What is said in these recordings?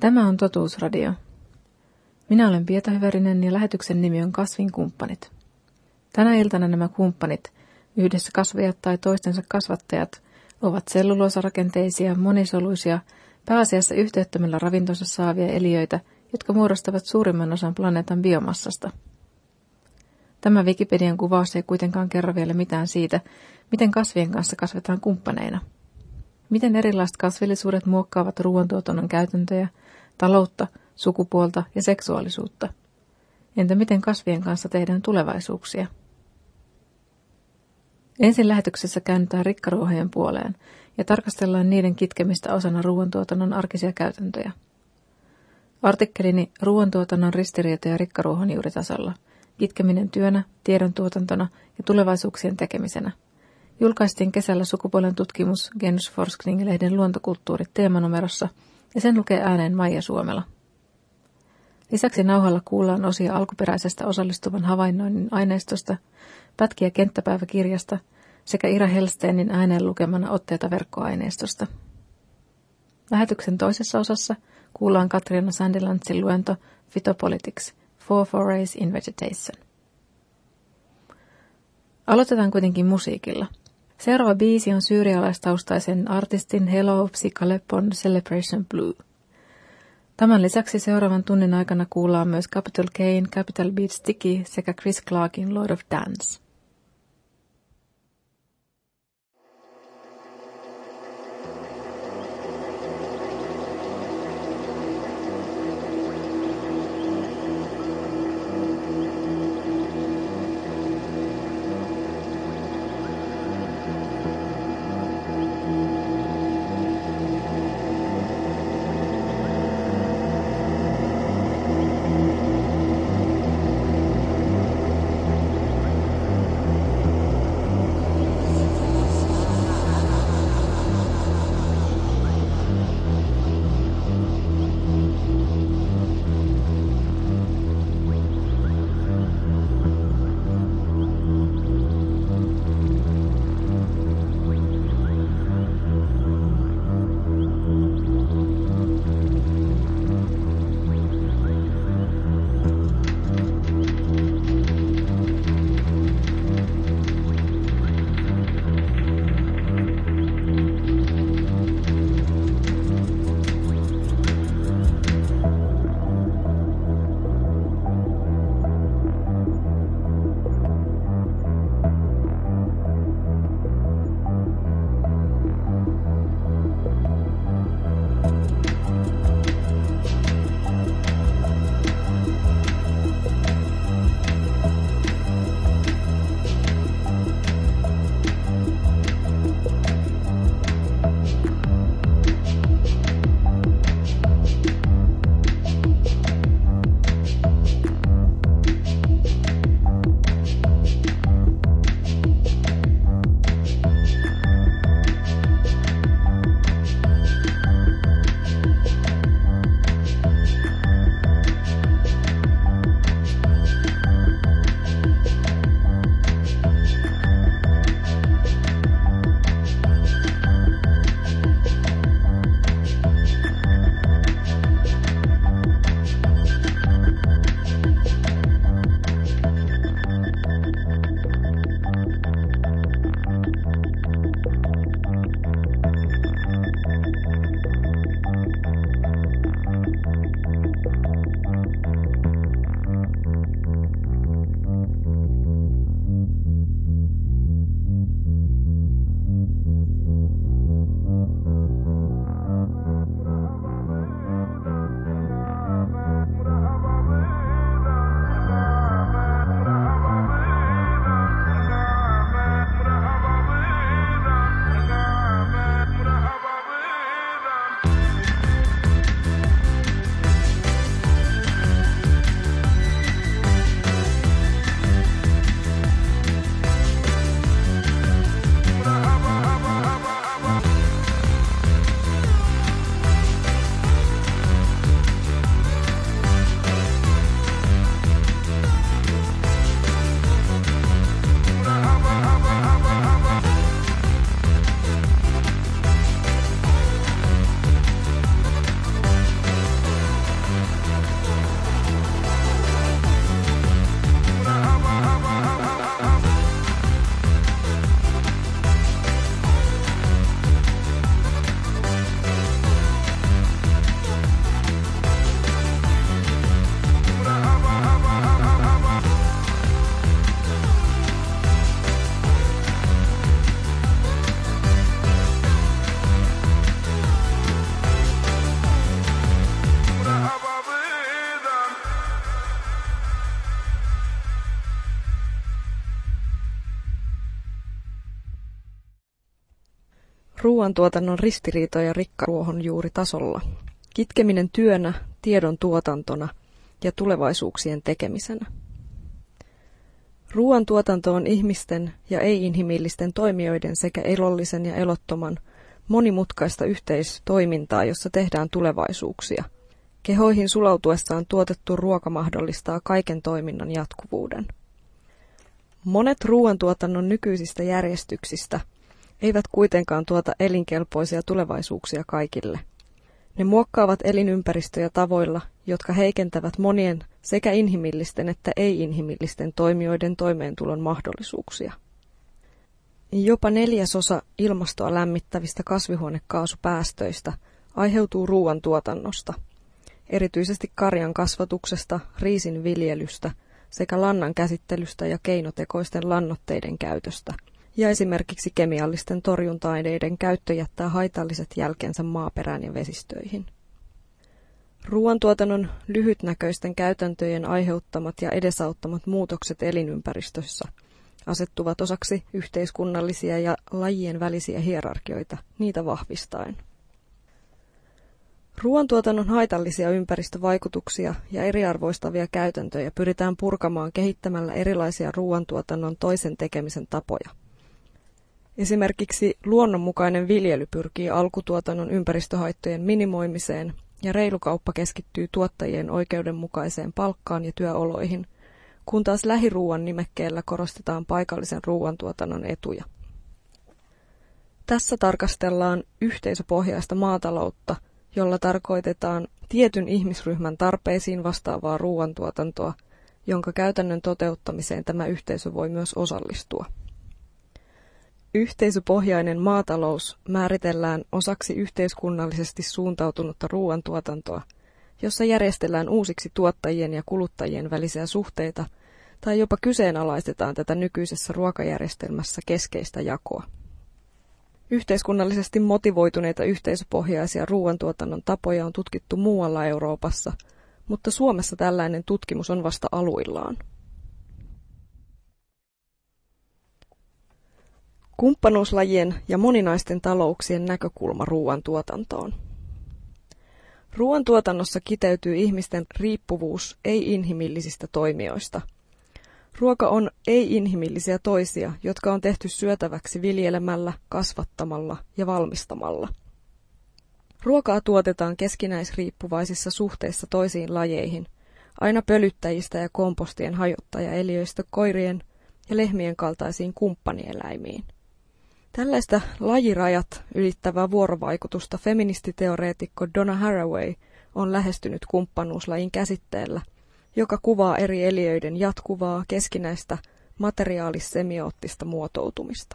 Tämä on Totuusradio. Minä olen Pieta Hyvärinen ja lähetyksen nimi on Kasvin kumppanit. Tänä iltana nämä kumppanit, yhdessä kasvajat tai toistensa kasvattajat, ovat selluloosarakenteisia, monisoluisia, pääasiassa yhteyttömällä ravintonsa saavia eliöitä, jotka muodostavat suurimman osan planeetan biomassasta. Tämä Wikipedian kuvaus ei kuitenkaan kerro vielä mitään siitä, miten kasvien kanssa kasvetaan kumppaneina. Miten erilaiset kasvillisuudet muokkaavat ruoantuotannon käytäntöjä, taloutta, sukupuolta ja seksuaalisuutta. Entä miten kasvien kanssa tehdään tulevaisuuksia? Ensin lähetyksessä käännytään rikkaruohojen puoleen ja tarkastellaan niiden kitkemistä osana ruoantuotannon arkisia käytäntöjä. Artikkelini Ruoantuotannon ristiriitoja rikkaruohonjuuritasolla, kitkeminen työnä, tiedontuotantona ja tulevaisuuksien tekemisenä, julkaistiin kesällä Sukupuolen tutkimus Genusforskning-lehden luontokulttuurit teemanumerossa ja sen lukee ääneen Maija Suomela. Lisäksi nauhalla kuullaan osia alkuperäisestä osallistuvan havainnoinnin aineistosta, pätkiä kenttäpäiväkirjasta sekä Ira Hellsteinin ääneen lukemana otteita verkkoaineistosta. Lähetyksen toisessa osassa kuullaan Katriana Sandilandsin luento Phytopolitics, 4 Forays in Vegetation. Aloitetaan kuitenkin musiikilla. Seuraava biisi on syyrialaistaustaisen artistin Hello Psycha Lepon Celebration Blue. Tämän lisäksi seuraavan tunnin aikana kuullaan myös Capital Kane, Capital Beat Sticky sekä Chris Clarkin Lord of Dance. Ruoantuotannon ristiriitoja rikkaruohonjuuritasolla. Kitkeminen työnä, tiedon tuotantona ja tulevaisuuksien tekemisenä. Ruoantuotanto on ihmisten ja ei-inhimillisten toimijoiden sekä elollisen ja elottoman monimutkaista yhteistoimintaa, jossa tehdään tulevaisuuksia. Kehoihin sulautuessaan tuotettu ruoka mahdollistaa kaiken toiminnan jatkuvuuden. Monet ruoantuotannon nykyisistä järjestyksistä eivät kuitenkaan tuota elinkelpoisia tulevaisuuksia kaikille. Ne muokkaavat elinympäristöjä tavoilla, jotka heikentävät monien sekä inhimillisten että ei-inhimillisten toimijoiden toimeentulon mahdollisuuksia. Jopa 1/4 ilmastoa lämmittävistä kasvihuonekaasupäästöistä aiheutuu ruoantuotannosta, erityisesti karjan kasvatuksesta, riisin viljelystä sekä lannan käsittelystä ja keinotekoisten lannoitteiden käytöstä, ja esimerkiksi kemiallisten torjunta-aineiden käyttö jättää haitalliset jälkensä maaperään ja vesistöihin. Ruoantuotannon lyhytnäköisten käytäntöjen aiheuttamat ja edesauttamat muutokset elinympäristössä asettuvat osaksi yhteiskunnallisia ja lajien välisiä hierarkioita, niitä vahvistaen. Ruoantuotannon haitallisia ympäristövaikutuksia ja eriarvoistavia käytäntöjä pyritään purkamaan kehittämällä erilaisia ruoantuotannon toisen tekemisen tapoja. Esimerkiksi luonnonmukainen viljely pyrkii alkutuotannon ympäristöhaittojen minimoimiseen ja reilu kauppa keskittyy tuottajien oikeudenmukaiseen palkkaan ja työoloihin, kun taas lähiruuan nimekkeellä korostetaan paikallisen ruoantuotannon etuja. Tässä tarkastellaan yhteisöpohjaista maataloutta, jolla tarkoitetaan tietyn ihmisryhmän tarpeisiin vastaavaa ruoantuotantoa, jonka käytännön toteuttamiseen tämä yhteisö voi myös osallistua. Yhteisöpohjainen maatalous määritellään osaksi yhteiskunnallisesti suuntautunutta ruoantuotantoa, jossa järjestellään uusiksi tuottajien ja kuluttajien välisiä suhteita tai jopa kyseenalaistetaan tätä nykyisessä ruokajärjestelmässä keskeistä jakoa. Yhteiskunnallisesti motivoituneita yhteisöpohjaisia ruoantuotannon tapoja on tutkittu muualla Euroopassa, mutta Suomessa tällainen tutkimus on vasta aluillaan. Kumppanuuslajien ja moninaisten talouksien näkökulma ruoantuotantoon. Ruoantuotannossa kiteytyy ihmisten riippuvuus ei-inhimillisistä toimijoista. Ruoka on ei-inhimillisiä toisia, jotka on tehty syötäväksi viljelemällä, kasvattamalla ja valmistamalla. Ruokaa tuotetaan keskinäisriippuvaisissa suhteissa toisiin lajeihin, aina pölyttäjistä ja kompostien hajottajaeliöistä koirien ja lehmien kaltaisiin kumppanieläimiin. Tällaista lajirajat ylittävää vuorovaikutusta feministiteoreetikko Donna Haraway on lähestynyt kumppanuuslajin käsitteellä, joka kuvaa eri eliöiden jatkuvaa keskinäistä materiaalis-semioottista muotoutumista.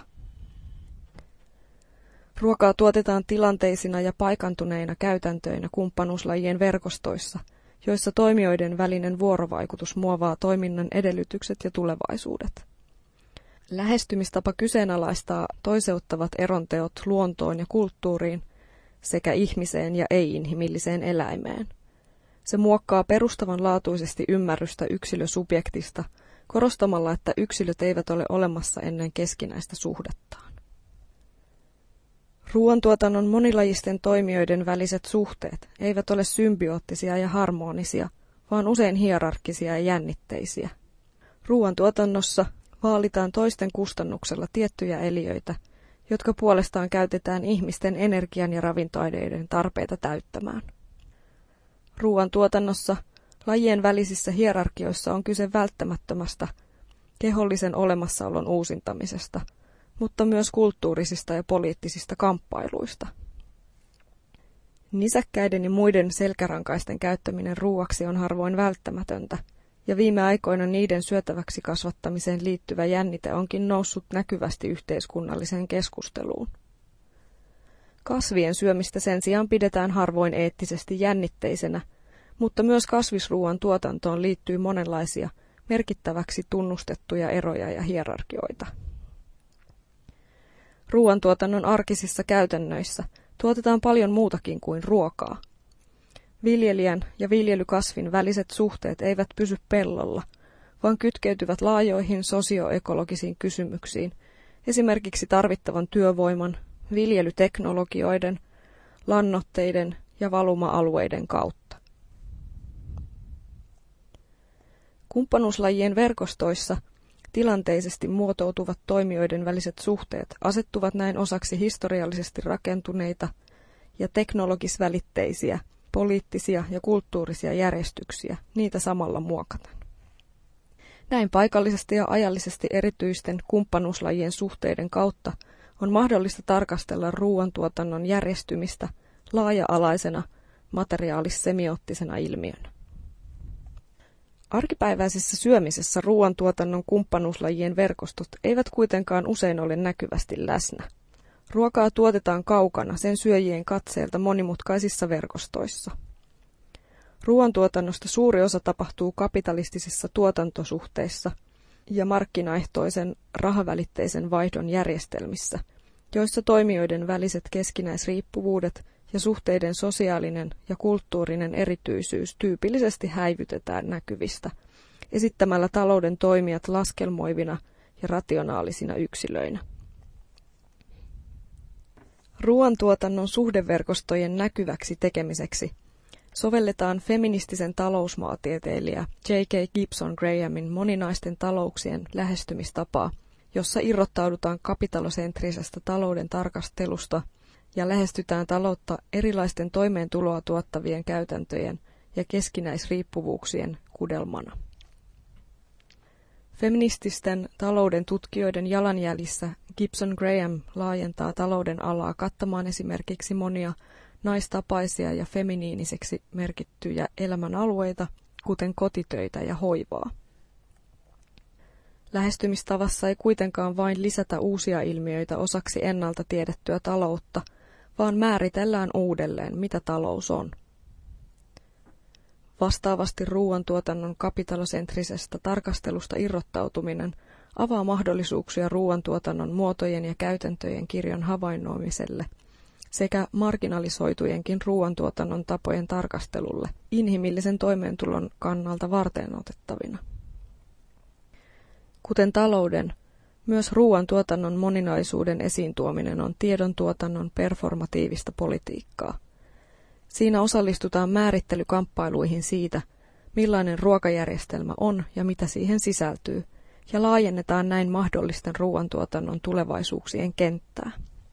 Ruokaa tuotetaan tilanteisina ja paikantuneina käytäntöinä kumppanuuslajien verkostoissa, joissa toimijoiden välinen vuorovaikutus muovaa toiminnan edellytykset ja tulevaisuudet. Lähestymistapa kyseenalaistaa toiseuttavat eronteot luontoon ja kulttuuriin sekä ihmiseen ja ei-inhimilliseen eläimeen. Se muokkaa perustavanlaatuisesti ymmärrystä yksilösubjektista korostamalla, että yksilöt eivät ole olemassa ennen keskinäistä suhdettaan. Ruoantuotannon monilajisten toimijoiden väliset suhteet eivät ole symbioottisia ja harmonisia, vaan usein hierarkkisia ja jännitteisiä. Ruoantuotannossa vaalitaan toisten kustannuksella tiettyjä eliöitä, jotka puolestaan käytetään ihmisten energian ja ravintoaineiden tarpeita täyttämään. Ruoantuotannossa lajien välisissä hierarkioissa on kyse välttämättömästä kehollisen olemassaolon uusintamisesta, mutta myös kulttuurisista ja poliittisista kamppailuista. Nisäkkäiden ja muiden selkärankaisten käyttäminen ruuaksi on harvoin välttämätöntä, ja viime aikoina niiden syötäväksi kasvattamiseen liittyvä jännite onkin noussut näkyvästi yhteiskunnalliseen keskusteluun. Kasvien syömistä sen sijaan pidetään harvoin eettisesti jännitteisenä, mutta myös kasvisruuan tuotantoon liittyy monenlaisia merkittäväksi tunnustettuja eroja ja hierarkioita. Ruoantuotannon arkisissa käytännöissä tuotetaan paljon muutakin kuin ruokaa. Viljelijän ja viljelykasvin väliset suhteet eivät pysy pellolla, vaan kytkeytyvät laajoihin sosioekologisiin kysymyksiin, esimerkiksi tarvittavan työvoiman, viljelyteknologioiden, lannoitteiden ja valuma-alueiden kautta. Kumppanuuslajien verkostoissa tilanteisesti muotoutuvat toimijoiden väliset suhteet asettuvat näin osaksi historiallisesti rakentuneita ja teknologisvälitteisiä, poliittisia ja kulttuurisia järjestyksiä, niitä samalla muokaten. Näin paikallisesti ja ajallisesti erityisten kumppanuuslajien suhteiden kautta on mahdollista tarkastella ruoantuotannon järjestymistä laaja-alaisena materiaalis-semioottisena ilmiönä. Arkipäiväisessä syömisessä ruoantuotannon kumppanuuslajien verkostot eivät kuitenkaan usein ole näkyvästi läsnä. Ruokaa tuotetaan kaukana sen syöjien katseelta monimutkaisissa verkostoissa. Ruoantuotannosta suuri osa tapahtuu kapitalistisissa tuotantosuhteissa ja markkinaehtoisen rahavälitteisen vaihdon järjestelmissä, joissa toimijoiden väliset keskinäisriippuvuudet ja suhteiden sosiaalinen ja kulttuurinen erityisyys tyypillisesti häivytetään näkyvistä, esittämällä talouden toimijat laskelmoivina ja rationaalisina yksilöinä. Ruoantuotannon suhdeverkostojen näkyväksi tekemiseksi sovelletaan feministisen talousmaatieteilijä J.K. Gibson Grahamin moninaisten talouksien lähestymistapaa, jossa irrottaudutaan kapitalosentrisestä talouden tarkastelusta ja lähestytään taloutta erilaisten toimeentuloa tuottavien käytäntöjen ja keskinäisriippuvuuksien kudelmana. Feminististen talouden tutkijoiden jalanjäljissä Gibson Graham laajentaa talouden alaa kattamaan esimerkiksi monia naistapaisia ja feminiiniseksi merkittyjä elämänalueita, kuten kotitöitä ja hoivaa. Lähestymistavassa ei kuitenkaan vain lisätä uusia ilmiöitä osaksi ennalta tiedettyä taloutta, vaan määritellään uudelleen, mitä talous on. Vastaavasti ruoantuotannon kapitalosentrisestä tarkastelusta irrottautuminen avaa mahdollisuuksia ruoantuotannon muotojen ja käytäntöjen kirjon havainnoimiselle sekä marginalisoitujenkin ruoantuotannon tapojen tarkastelulle inhimillisen toimeentulon kannalta varteenotettavina. Kuten talouden, myös ruoantuotannon moninaisuuden esiin tuominen on tiedontuotannon performatiivista politiikkaa. Siinä osallistutaan määrittelykamppailuihin siitä, millainen ruokajärjestelmä on ja mitä siihen sisältyy, ja laajennetaan näin mahdollisten ruoantuotannon tulevaisuuksien kenttää.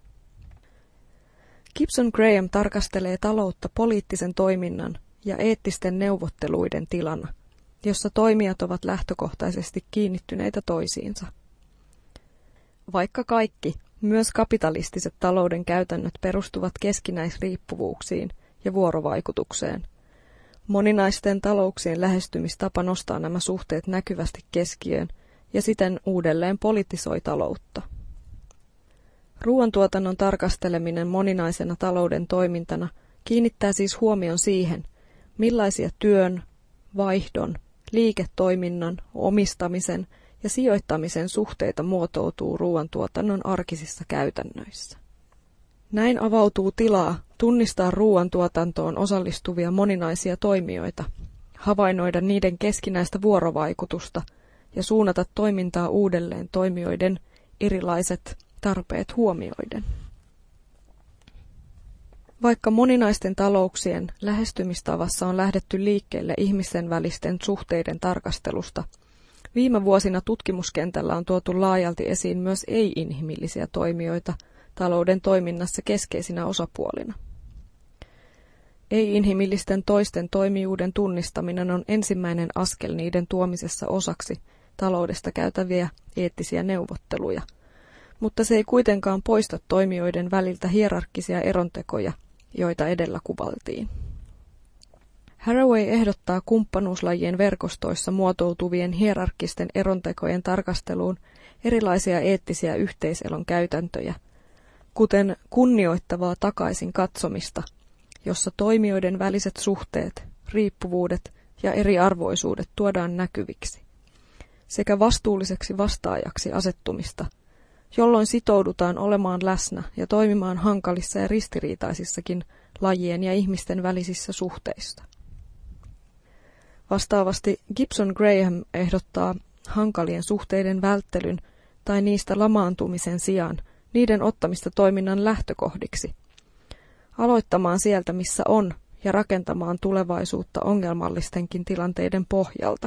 Gibson Graham tarkastelee taloutta poliittisen toiminnan ja eettisten neuvotteluiden tilana, jossa toimijat ovat lähtökohtaisesti kiinnittyneitä toisiinsa. Vaikka kaikki, myös kapitalistiset talouden käytännöt perustuvat keskinäisriippuvuuksiin ja vuorovaikutukseen, moninaisten talouksien lähestymistapa nostaa nämä suhteet näkyvästi keskiöön ja siten uudelleen politisoi taloutta. Ruoantuotannon tarkasteleminen moninaisena talouden toimintana kiinnittää siis huomion siihen, millaisia työn, vaihdon, liiketoiminnan, omistamisen ja sijoittamisen suhteita muotoutuu ruoantuotannon arkisissa käytännöissä. Näin avautuu tilaa tunnistaa ruoantuotantoon osallistuvia moninaisia toimijoita, havainnoida niiden keskinäistä vuorovaikutusta ja suunnata toimintaa uudelleen toimijoiden erilaiset tarpeet huomioiden. Vaikka moninaisten talouksien lähestymistavassa on lähdetty liikkeelle ihmisten välisten suhteiden tarkastelusta, viime vuosina tutkimuskentällä on tuotu laajalti esiin myös ei-inhimillisiä toimijoita talouden toiminnassa keskeisinä osapuolina. Ei-inhimillisten toisten toimijuuden tunnistaminen on ensimmäinen askel niiden tuomisessa osaksi taloudesta käytäviä eettisiä neuvotteluja, mutta se ei kuitenkaan poista toimijoiden väliltä hierarkkisia erontekoja, joita edellä kuvaltiin. Haraway ehdottaa kumppanuuslajien verkostoissa muotoutuvien hierarkkisten erontekojen tarkasteluun erilaisia eettisiä yhteiselon käytäntöjä, kuten kunnioittavaa takaisin katsomista, jossa toimijoiden väliset suhteet, riippuvuudet ja eriarvoisuudet tuodaan näkyviksi, sekä vastuulliseksi vastaajaksi asettumista, jolloin sitoudutaan olemaan läsnä ja toimimaan hankalissa ja ristiriitaisissakin lajien ja ihmisten välisissä suhteissa. Vastaavasti Gibson Graham ehdottaa hankalien suhteiden välttelyn tai niistä lamaantumisen sijaan niiden ottamista toiminnan lähtökohdiksi, aloittamaan sieltä missä on ja rakentamaan tulevaisuutta ongelmallistenkin tilanteiden pohjalta.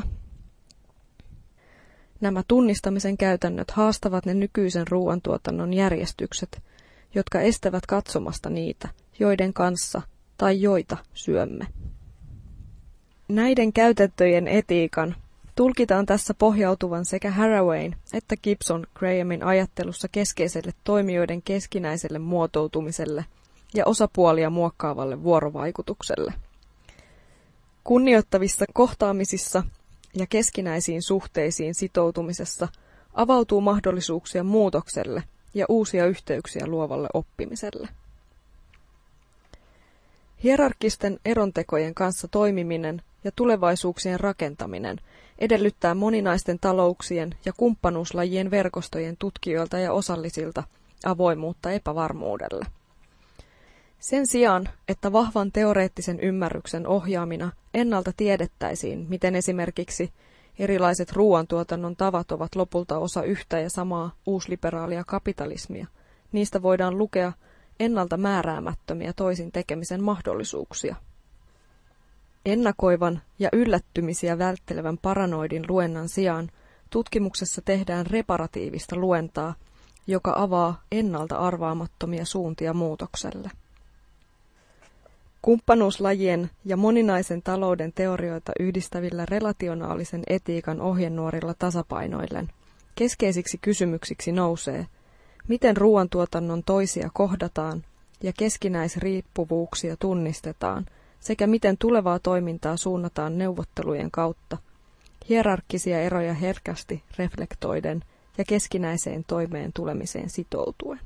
Nämä tunnistamisen käytännöt haastavat ne nykyisen ruoantuotannon järjestykset, jotka estävät katsomasta niitä, joiden kanssa tai joita syömme. Näiden käytäntöjen etiikan tulkitaan tässä pohjautuvan sekä Harawayn että Gibson Grahamin ajattelussa keskeiselle toimijoiden keskinäiselle muotoutumiselle ja osapuolia muokkaavalle vuorovaikutukselle. Kunnioittavissa kohtaamisissa ja keskinäisiin suhteisiin sitoutumisessa avautuu mahdollisuuksia muutokselle ja uusia yhteyksiä luovalle oppimiselle. Hierarkkisten erontekojen kanssa toimiminen ja tulevaisuuksien rakentaminen edellyttää moninaisten talouksien ja kumppanuuslajien verkostojen tutkijoilta ja osallisilta avoimuutta epävarmuudelle. Sen sijaan, että vahvan teoreettisen ymmärryksen ohjaamina ennalta tiedettäisiin, miten esimerkiksi erilaiset ruoantuotannon tavat ovat lopulta osa yhtä ja samaa uusliberaalia kapitalismia, niistä voidaan lukea ennalta määräämättömiä toisin tekemisen mahdollisuuksia. Ennakoivan ja yllättymisiä välttelevän paranoidin luennan sijaan tutkimuksessa tehdään reparatiivista luentaa, joka avaa ennalta arvaamattomia suuntia muutokselle. Kumppanuuslajien ja moninaisen talouden teorioita yhdistävillä relationaalisen etiikan ohjenuorilla tasapainoillen keskeisiksi kysymyksiksi nousee, miten ruoantuotannon toisia kohdataan ja keskinäisriippuvuuksia tunnistetaan, sekä miten tulevaa toimintaa suunnataan neuvottelujen kautta, hierarkkisia eroja herkästi reflektoiden ja keskinäiseen toimeen tulemiseen sitoutuen.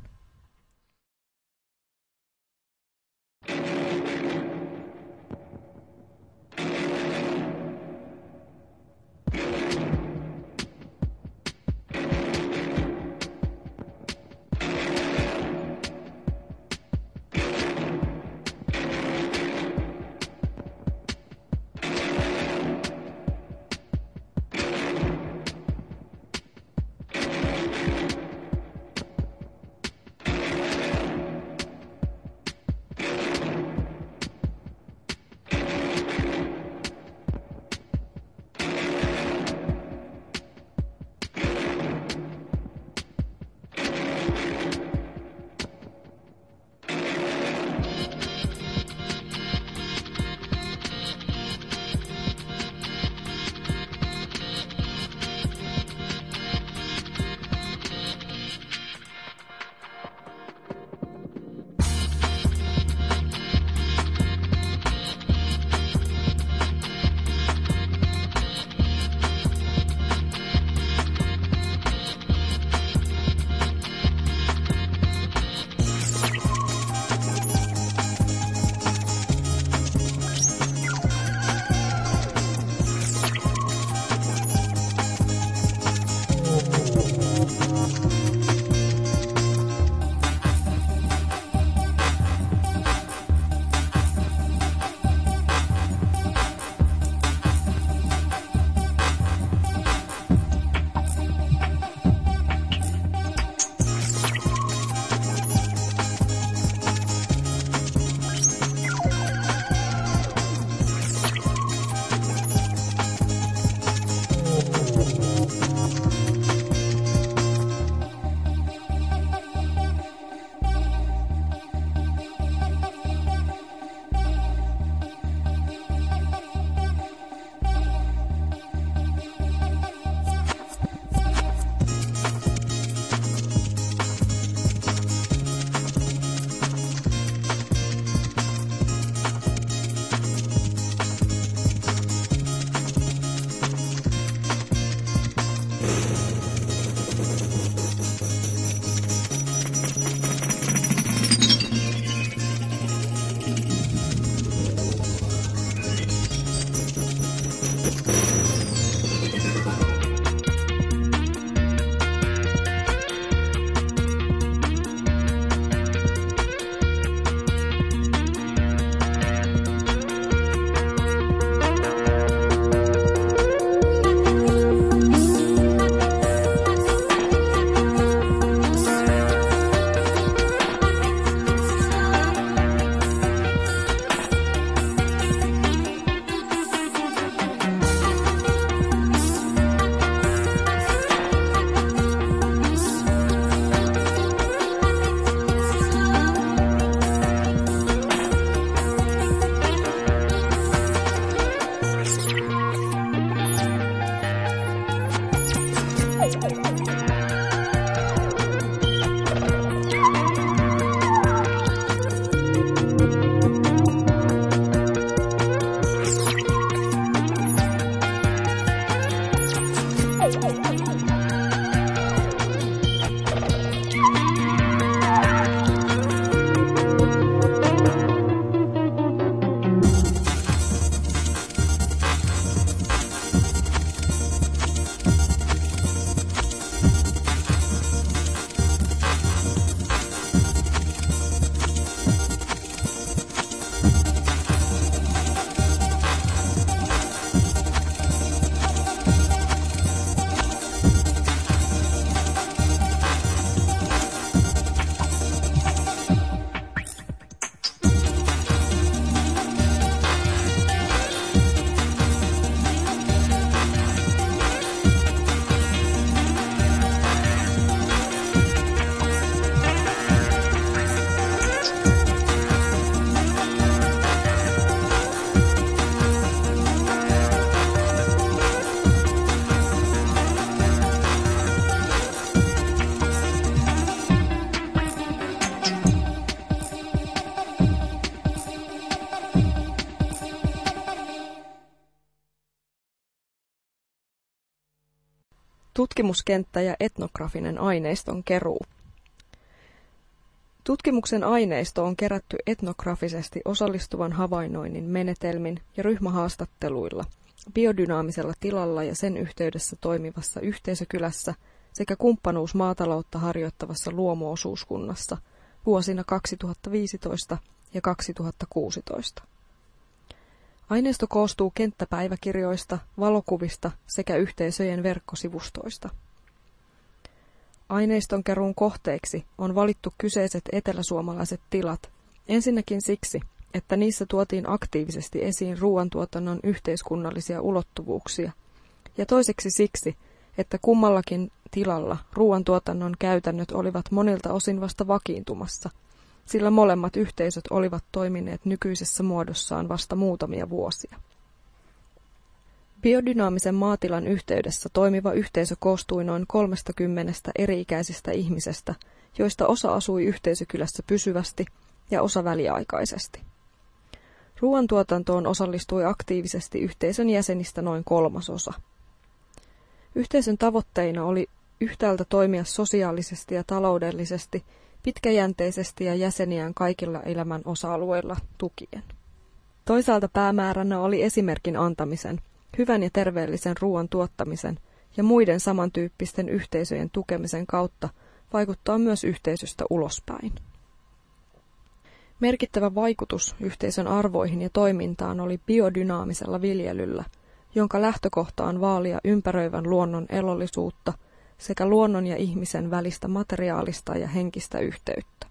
Tutkimuskenttä ja etnografinen aineiston keruu. Tutkimuksen aineisto on kerätty etnografisesti osallistuvan havainnoinnin menetelmin ja ryhmähaastatteluilla, biodynaamisella tilalla ja sen yhteydessä toimivassa yhteisökylässä sekä kumppanuusmaataloutta harjoittavassa luomuosuuskunnassa vuosina 2015 ja 2016. Aineisto koostuu kenttäpäiväkirjoista, valokuvista sekä yhteisöjen verkkosivustoista. Aineiston keruun kohteeksi on valittu kyseiset eteläsuomalaiset tilat, ensinnäkin siksi, että niissä tuotiin aktiivisesti esiin ruoantuotannon yhteiskunnallisia ulottuvuuksia, ja toiseksi siksi, että kummallakin tilalla ruoantuotannon käytännöt olivat monilta osin vasta vakiintumassa, sillä molemmat yhteisöt olivat toimineet nykyisessä muodossaan vasta muutamia vuosia. Biodynaamisen maatilan yhteydessä toimiva yhteisö koostui noin 30 eri-ikäisistä ihmisestä, joista osa asui yhteisökylässä pysyvästi ja osa väliaikaisesti. Ruoantuotantoon osallistui aktiivisesti yhteisön jäsenistä noin 1/3. Yhteisön tavoitteina oli yhtäältä toimia sosiaalisesti ja taloudellisesti, pitkäjänteisesti ja jäseniään kaikilla elämän osa-alueilla tukien. Toisaalta päämääränä oli esimerkin antamisen, hyvän ja terveellisen ruoan tuottamisen ja muiden samantyyppisten yhteisöjen tukemisen kautta vaikuttaa myös yhteisöstä ulospäin. Merkittävä vaikutus yhteisön arvoihin ja toimintaan oli biodynaamisella viljelyllä, jonka lähtökohta on vaalia ympäröivän luonnon elollisuutta sekä luonnon ja ihmisen välistä materiaalista ja henkistä yhteyttä.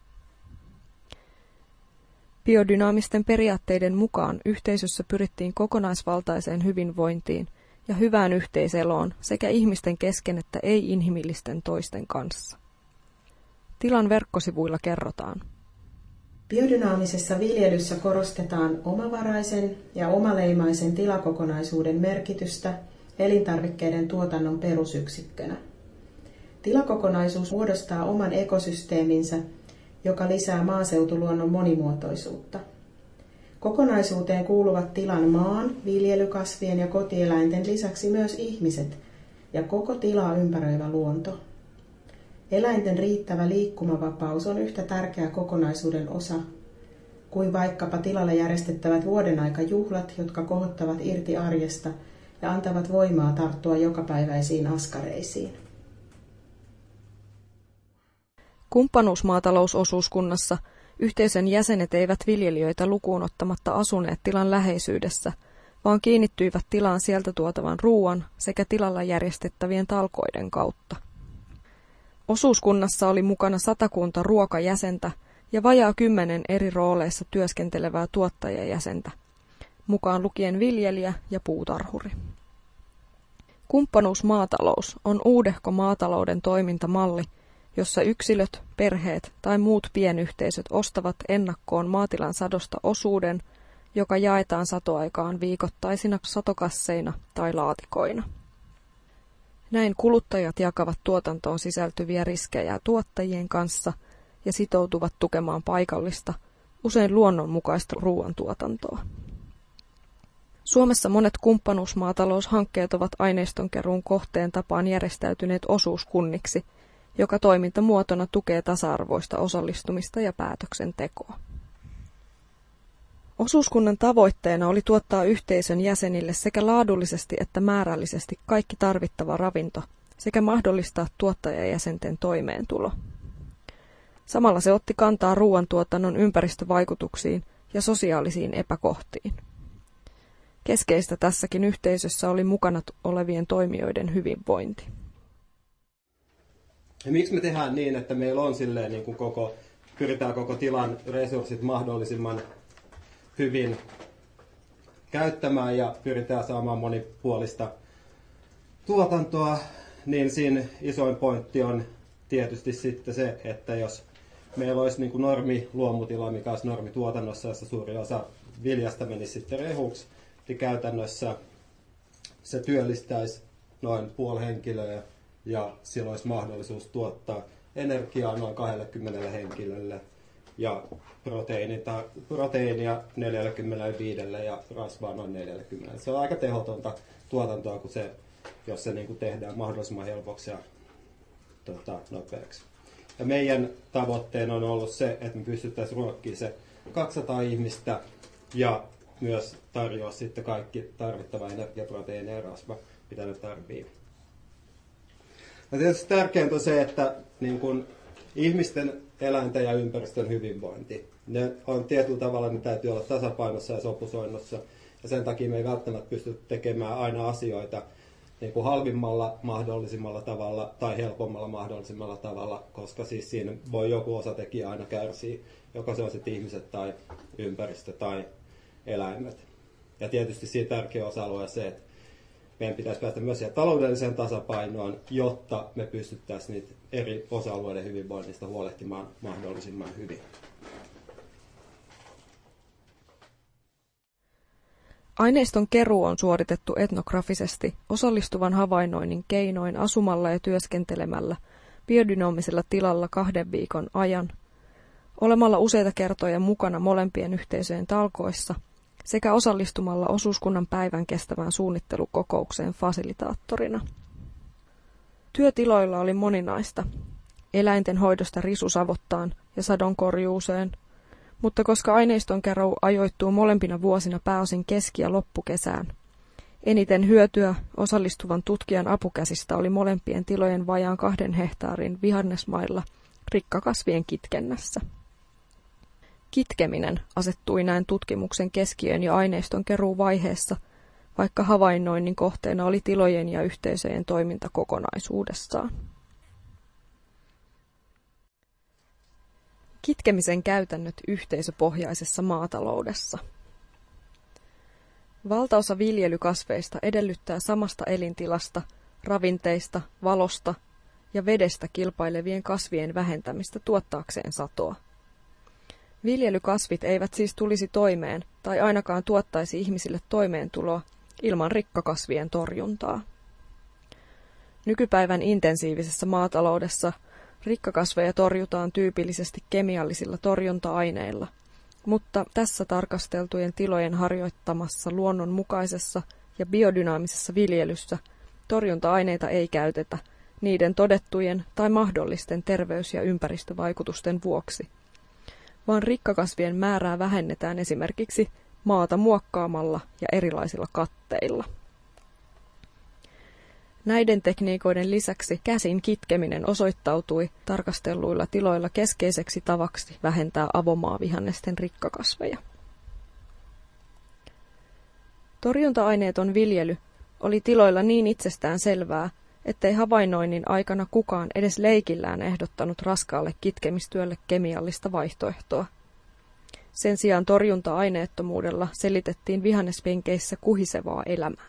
Biodynaamisten periaatteiden mukaan yhteisössä pyrittiin kokonaisvaltaiseen hyvinvointiin ja hyvään yhteiseloon sekä ihmisten kesken että ei-inhimillisten toisten kanssa. Tilan verkkosivuilla kerrotaan. Biodynaamisessa viljelyssä korostetaan omavaraisen ja omaleimaisen tilakokonaisuuden merkitystä elintarvikkeiden tuotannon perusyksikkönä. Tilakokonaisuus muodostaa oman ekosysteeminsä, joka lisää maaseutuluonnon monimuotoisuutta. Kokonaisuuteen kuuluvat tilan maan, viljelykasvien ja kotieläinten lisäksi myös ihmiset ja koko tilaa ympäröivä luonto. Eläinten riittävä liikkumavapaus on yhtä tärkeä kokonaisuuden osa kuin vaikkapa tilalla järjestettävät vuodenaikajuhlat, jotka kohottavat irti arjesta ja antavat voimaa tarttua jokapäiväisiin askareisiin. Kumppanuusmaatalousosuuskunnassa yhteisön jäsenet eivät viljelijöitä lukuun ottamatta asuneet tilan läheisyydessä, vaan kiinnittyivät tilaan sieltä tuotavan ruoan sekä tilalla järjestettävien talkoiden kautta. Osuuskunnassa oli mukana 100 ruokajäsentä ja vajaa 10 eri rooleissa työskentelevää tuottajajäsentä, mukaan lukien viljelijä ja puutarhuri. Kumppanuusmaatalous on uudehko maatalouden toimintamalli, jossa yksilöt, perheet tai muut pienyhteisöt ostavat ennakkoon maatilan sadosta osuuden, joka jaetaan satoaikaan viikoittaisina satokasseina tai laatikoina. Näin kuluttajat jakavat tuotantoon sisältyviä riskejä tuottajien kanssa ja sitoutuvat tukemaan paikallista, usein luonnonmukaista ruoantuotantoa. Suomessa monet kumppanuusmaataloushankkeet ovat aineistonkeruun kohteen tapaan järjestäytyneet osuuskunniksi, joka toimintamuotona tukee tasa-arvoista osallistumista ja päätöksentekoa. Osuuskunnan tavoitteena oli tuottaa yhteisön jäsenille sekä laadullisesti että määrällisesti kaikki tarvittava ravinto sekä mahdollistaa tuottajajäsenten toimeentulo. Samalla se otti kantaa ruoantuotannon ympäristövaikutuksiin ja sosiaalisiin epäkohtiin. Keskeistä tässäkin yhteisössä oli mukana olevien toimijoiden hyvinvointi. Ja miksi me tehdään niin, että meillä on silleen niin kuin pyritään koko tilan resurssit mahdollisimman hyvin käyttämään ja pyritään saamaan monipuolista tuotantoa, niin siinä isoin pointti on tietysti sitten se, että jos meillä olisi niin kuin normiluomutila, mikä olisi normituotannossa, jossa suuri osa viljasta menisi sitten rehuksi, niin käytännössä se työllistäisi noin 5 henkilöä ja silloin olisi mahdollisuus tuottaa energiaa noin 20 henkilölle ja proteiinia 45 ja rasvaa noin 40. Se on aika tehotonta tuotantoa, kun se jos se niin kuin tehdään mahdollisimman helpoksi ja nopeaksi. Ja meidän tavoitteena on ollut se, että me pystyttäisiin ruokkimaan se 200 ihmistä ja myös tarjoaa sitten kaikki tarvittava energia, proteiini ja rasva, mitä ne tarvitsee. Ja tietysti tärkeintä on se, että niin kun ihmisten, eläinten ja ympäristön hyvinvointi, ne on tietyllä tavalla, ne täytyy olla tasapainossa ja sopusoinnossa. Ja sen takia me ei välttämättä pysty tekemään aina asioita niin kuin halvimmalla mahdollisimmalla tavalla tai helpommalla mahdollisimmalla tavalla, koska siis siinä voi joku osatekijä aina kärsiä, joko se on sitten ihmiset tai ympäristö tai eläimet. Ja tietysti siinä tärkeä osa-alue on se, että meidän pitäisi päästä myös siihen taloudelliseen tasapainoon, jotta me pystyttäisiin niitä eri osa-alueiden hyvinvoinnista huolehtimaan mahdollisimman hyvin. Aineiston keruu on suoritettu etnografisesti osallistuvan havainnoinnin keinoin asumalla ja työskentelemällä biodynaamisella tilalla 2 viikon ajan, olemalla useita kertoja mukana molempien yhteisöjen talkoissa sekä osallistumalla osuuskunnan päivän kestävään suunnittelukokoukseen fasilitaattorina. Työtiloilla oli moninaista, eläinten hoidosta risusavottaan ja sadonkorjuuseen, mutta koska aineiston keruu ajoittuu molempina vuosina pääosin keski- ja loppukesään, eniten hyötyä osallistuvan tutkijan apukäsistä oli molempien tilojen vajaan 2 hehtaarin vihannesmailla rikkakasvien kitkennässä. Kitkeminen asettui näin tutkimuksen keskiöön jo aineiston keruuvaiheessa, vaikka havainnoinnin kohteena oli tilojen ja yhteisöjen toiminta kokonaisuudessaan. Kitkemisen käytännöt yhteisöpohjaisessa maataloudessa. Valtaosa viljelykasveista edellyttää samasta elintilasta, ravinteista, valosta ja vedestä kilpailevien kasvien vähentämistä tuottaakseen satoa. Viljelykasvit eivät siis tulisi toimeen tai ainakaan tuottaisi ihmisille toimeentuloa ilman rikkakasvien torjuntaa. Nykypäivän intensiivisessä maataloudessa rikkakasveja torjutaan tyypillisesti kemiallisilla torjunta-aineilla, mutta tässä tarkasteltujen tilojen harjoittamassa luonnonmukaisessa ja biodynaamisessa viljelyssä torjunta-aineita ei käytetä niiden todettujen tai mahdollisten terveys- ja ympäristövaikutusten vuoksi, vaan rikkakasvien määrää vähennetään esimerkiksi maata muokkaamalla ja erilaisilla katteilla. Näiden tekniikoiden lisäksi käsin kitkeminen osoittautui tarkastelluilla tiloilla keskeiseksi tavaksi vähentää avomaavihannesten rikkakasveja. Torjunta-aineeton viljely oli tiloilla niin itsestään selvää, ettei havainnoinnin aikana kukaan edes leikillään ehdottanut raskaalle kitkemistyölle kemiallista vaihtoehtoa. Sen sijaan torjunta-aineettomuudella selitettiin vihannespenkeissä kuhisevaa elämää.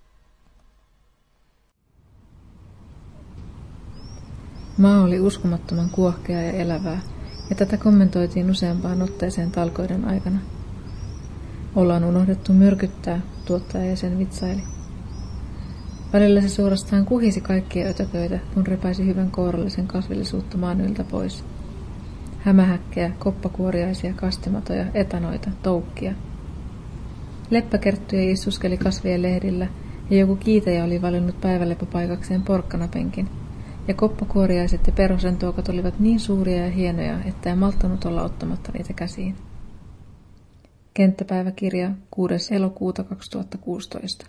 Maa oli uskomattoman kuohkeaa ja elävää, ja tätä kommentoitiin useampaan otteeseen talkoiden aikana. Ollaan unohdettu myrkyttää, tuottaja ja sen vitsaili. Välillä se suorastaan kuhisi kaikkia ötököitä, kun repäisi hyvän kourallisen kasvillisuutta maan yltä pois. Hämähäkkejä, koppakuoriaisia, kastimatoja, etanoita, toukkia. Leppäkerttuja istuskeli kasvien lehdillä, ja joku kiitäjä oli valinnut päivälepopaikakseen porkkanapenkin. Ja koppakuoriaiset ja perhosrentuokat olivat niin suuria ja hienoja, että ei malttanut olla ottamatta niitä käsiin. Kenttäpäiväkirja 6. elokuuta 2016.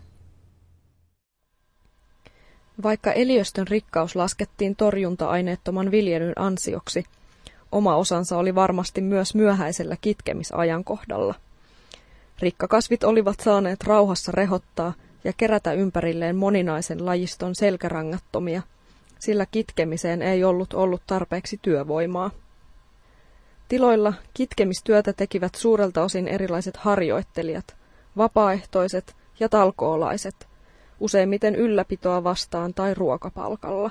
Vaikka eliöstön rikkaus laskettiin torjunta-aineettoman viljelyn ansioksi, oma osansa oli varmasti myös myöhäisellä kitkemisajankohdalla. Rikkakasvit olivat saaneet rauhassa rehottaa ja kerätä ympärilleen moninaisen lajiston selkärangattomia, sillä kitkemiseen ei ollut tarpeeksi työvoimaa. Tiloilla kitkemistyötä tekivät suurelta osin erilaiset harjoittelijat, vapaaehtoiset ja talkoolaiset, useimmiten ylläpitoa vastaan tai ruokapalkalla.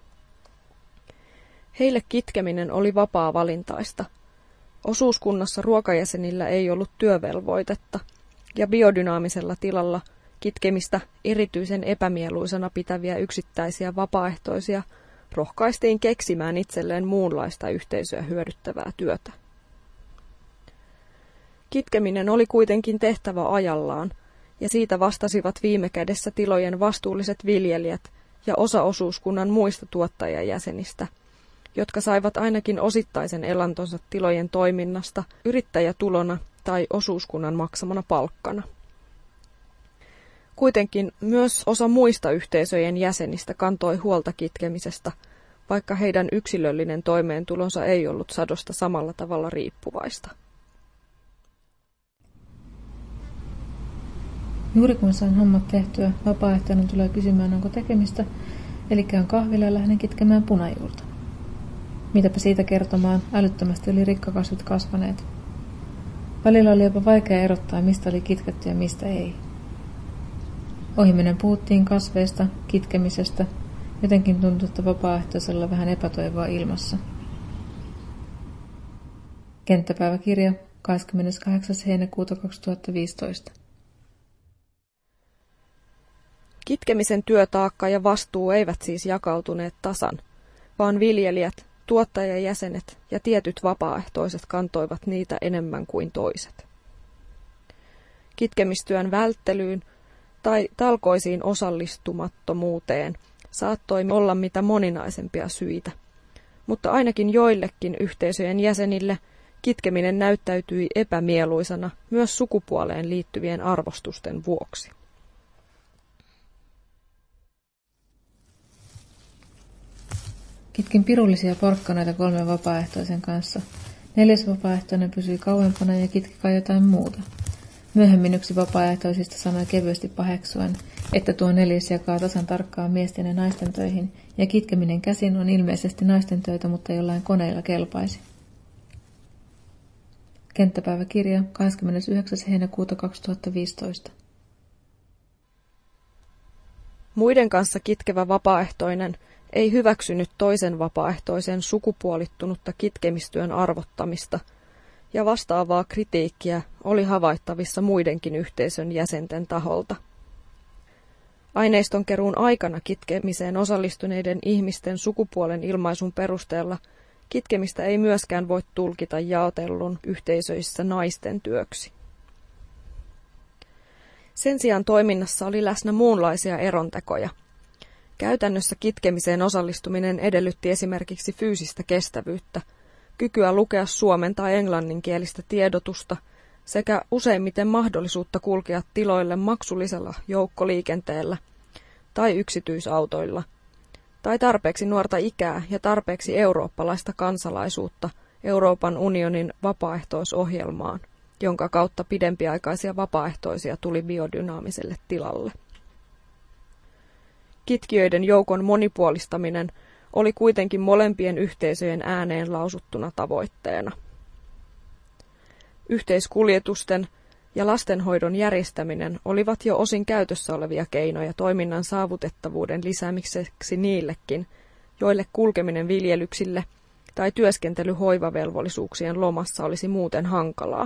Heille kitkeminen oli vapaa-valintaista. Osuuskunnassa ruokajäsenillä ei ollut työvelvoitetta, ja biodynaamisella tilalla kitkemistä erityisen epämieluisena pitäviä yksittäisiä vapaaehtoisia rohkaistiin keksimään itselleen muunlaista yhteisöä hyödyttävää työtä. Kitkeminen oli kuitenkin tehtävä ajallaan, ja siitä vastasivat viime kädessä tilojen vastuulliset viljelijät ja osa osuuskunnan muista tuottajajäsenistä, jotka saivat ainakin osittaisen elantonsa tilojen toiminnasta yrittäjätulona tai osuuskunnan maksamana palkkana. Kuitenkin myös osa muista yhteisöjen jäsenistä kantoi huolta kitkemisestä, vaikka heidän yksilöllinen toimeentulonsa ei ollut sadosta samalla tavalla riippuvaista. Juuri kun sain hommat tehtyä, vapaaehtoinen tulee kysymään, onko tekemistä, eli käyn kahvilla ja lähden kitkemään punajuurta. Mitäpä siitä kertomaan, älyttömästi oli rikkakasvit kasvaneet. Välillä oli jopa vaikea erottaa, mistä oli kitketty ja mistä ei. Ohimennen puhuttiin kasveista, kitkemisestä, jotenkin tuntui, että vapaaehtoisella vähän epätoivoa ilmassa. Kenttäpäiväkirja 28. heinäkuuta 2015. Kitkemisen työtaakka ja vastuu eivät siis jakautuneet tasan, vaan viljelijät, tuottajajäsenet ja tietyt vapaaehtoiset kantoivat niitä enemmän kuin toiset. Kitkemistyön välttelyyn tai talkoisiin osallistumattomuuteen saattoi olla mitä moninaisempia syitä, mutta ainakin joillekin yhteisöjen jäsenille kitkeminen näyttäytyi epämieluisana myös sukupuoleen liittyvien arvostusten vuoksi. Kitkin pirullisia porkkanoita 3 vapaaehtoisen kanssa. 4. vapaaehtoinen pysyi kauempana ja kitki kai jotain muuta. Myöhemmin yksi vapaaehtoisista sanoi kevyesti paheksuen, että tuo 4. jakaa tasan tarkkaan miesten ja naisten töihin, ja kitkeminen käsin on ilmeisesti naisten töitä, mutta jollain koneilla kelpaisi. Kenttäpäiväkirja 29. heinäkuuta 2015. Muiden kanssa kitkevä vapaaehtoinen ei hyväksynyt toisen vapaaehtoisen sukupuolittunutta kitkemistyön arvottamista, ja vastaavaa kritiikkiä oli havaittavissa muidenkin yhteisön jäsenten taholta. Aineistonkeruun aikana kitkemiseen osallistuneiden ihmisten sukupuolen ilmaisun perusteella kitkemistä ei myöskään voi tulkita jaotellun yhteisöissä naisten työksi. Sen sijaan toiminnassa oli läsnä muunlaisia erontekoja. Käytännössä kitkemiseen osallistuminen edellytti esimerkiksi fyysistä kestävyyttä, kykyä lukea suomen tai englanninkielistä tiedotusta sekä useimmiten mahdollisuutta kulkea tiloille maksullisella joukkoliikenteellä tai yksityisautoilla, tai tarpeeksi nuorta ikää ja tarpeeksi eurooppalaista kansalaisuutta Euroopan unionin vapaaehtoisohjelmaan, jonka kautta pidempiaikaisia vapaaehtoisia tuli biodynaamiselle tilalle. Kitkijöiden joukon monipuolistaminen oli kuitenkin molempien yhteisöjen ääneen lausuttuna tavoitteena. Yhteiskuljetusten ja lastenhoidon järjestäminen olivat jo osin käytössä olevia keinoja toiminnan saavutettavuuden lisäämiseksi niillekin, joille kulkeminen viljelyksille tai työskentely hoivavelvollisuuksien lomassa olisi muuten hankalaa.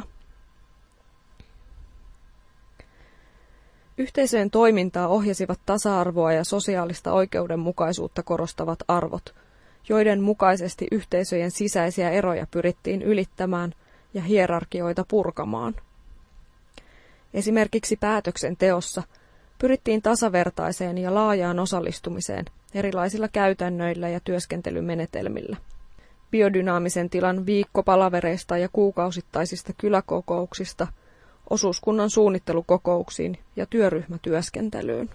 Yhteisöjen toimintaa ohjasivat tasa-arvoa ja sosiaalista oikeudenmukaisuutta korostavat arvot, joiden mukaisesti yhteisöjen sisäisiä eroja pyrittiin ylittämään ja hierarkioita purkamaan. Esimerkiksi päätöksenteossa pyrittiin tasavertaiseen ja laajaan osallistumiseen erilaisilla käytännöillä ja työskentelymenetelmillä. Biodynaamisen tilan viikkopalavereista ja kuukausittaisista kyläkokouksista osuuskunnan suunnittelukokouksiin ja työryhmätyöskentelyyn.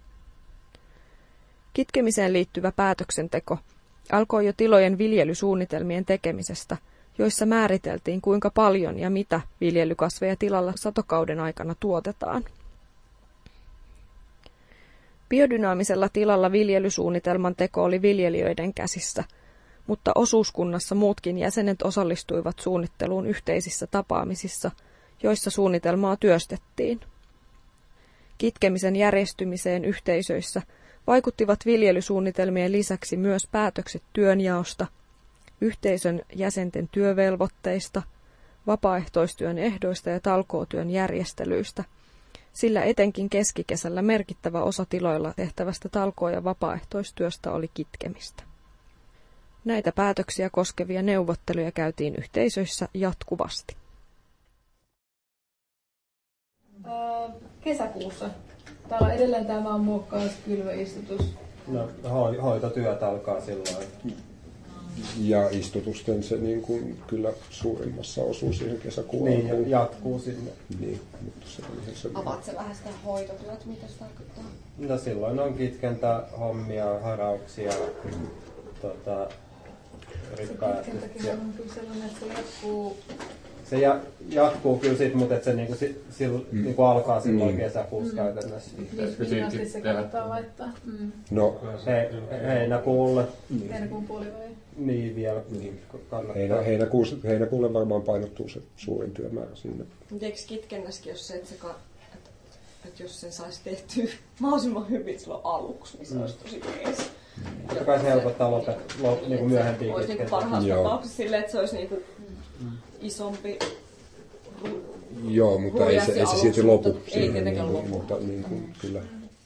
Kitkemiseen liittyvä päätöksenteko alkoi jo tilojen viljelysuunnitelmien tekemisestä, joissa määriteltiin kuinka paljon ja mitä viljelykasveja tilalla satokauden aikana tuotetaan. Biodynaamisella tilalla viljelysuunnitelman teko oli viljelijöiden käsissä, mutta osuuskunnassa muutkin jäsenet osallistuivat suunnitteluun yhteisissä tapaamisissa, joissa suunnitelmaa työstettiin. Kitkemisen järjestymiseen yhteisöissä vaikuttivat viljelysuunnitelmien lisäksi myös päätökset työnjaosta, yhteisön jäsenten työvelvoitteista, vapaaehtoistyön ehdoista ja talkootyön järjestelyistä, sillä etenkin keskikesällä merkittävä osa tiloilla tehtävästä talkoo- ja vapaaehtoistyöstä oli kitkemistä. Näitä päätöksiä koskevia neuvotteluja käytiin yhteisöissä jatkuvasti. kesäkuussa. Täällä on edelleen tämä maanmuokkaus, kylvöistutus. No, hoitotyöt alkaa silloin. Ja istutusten se niin kuin, kyllä suurimmassa osuu siihen kesäkuun Niin, alkuun. jatkuu sinne. Niin, mutta se on ihan se. Avaat se vähän sitä hoitotyöt, mitä se tarkoittaa? No silloin on kitkentähommia, harauksia, Kitkentäkin on kyllä sellainen, että se jatkuu. Se jatkuu kyllä sit, mutta se niinku alkaa silloin kesäkuussa käytännössä. Mihin asti se kannattaa laittaa? No, Heinäkuulle. Heinäkuun puoliväliin. Niin vielä kannattaa. heinäkuulle varmaan painottuu se suurin työmäärä siinä. Mutta eikö kitkennässäkin, jos että jos sen saisi tehtyä mahdollisimman hyvin silloin aluksi, niin se olisi tosi jees. Totta kai se helpottaa niinku myöhempiä olisi niinku parhaassa tapauksessa silleen, että se olisi niinku isompi. Joo, mutta ei se silti lopu siihen. Ei tietenkään lopu. Mutta niin kuin, kyllä.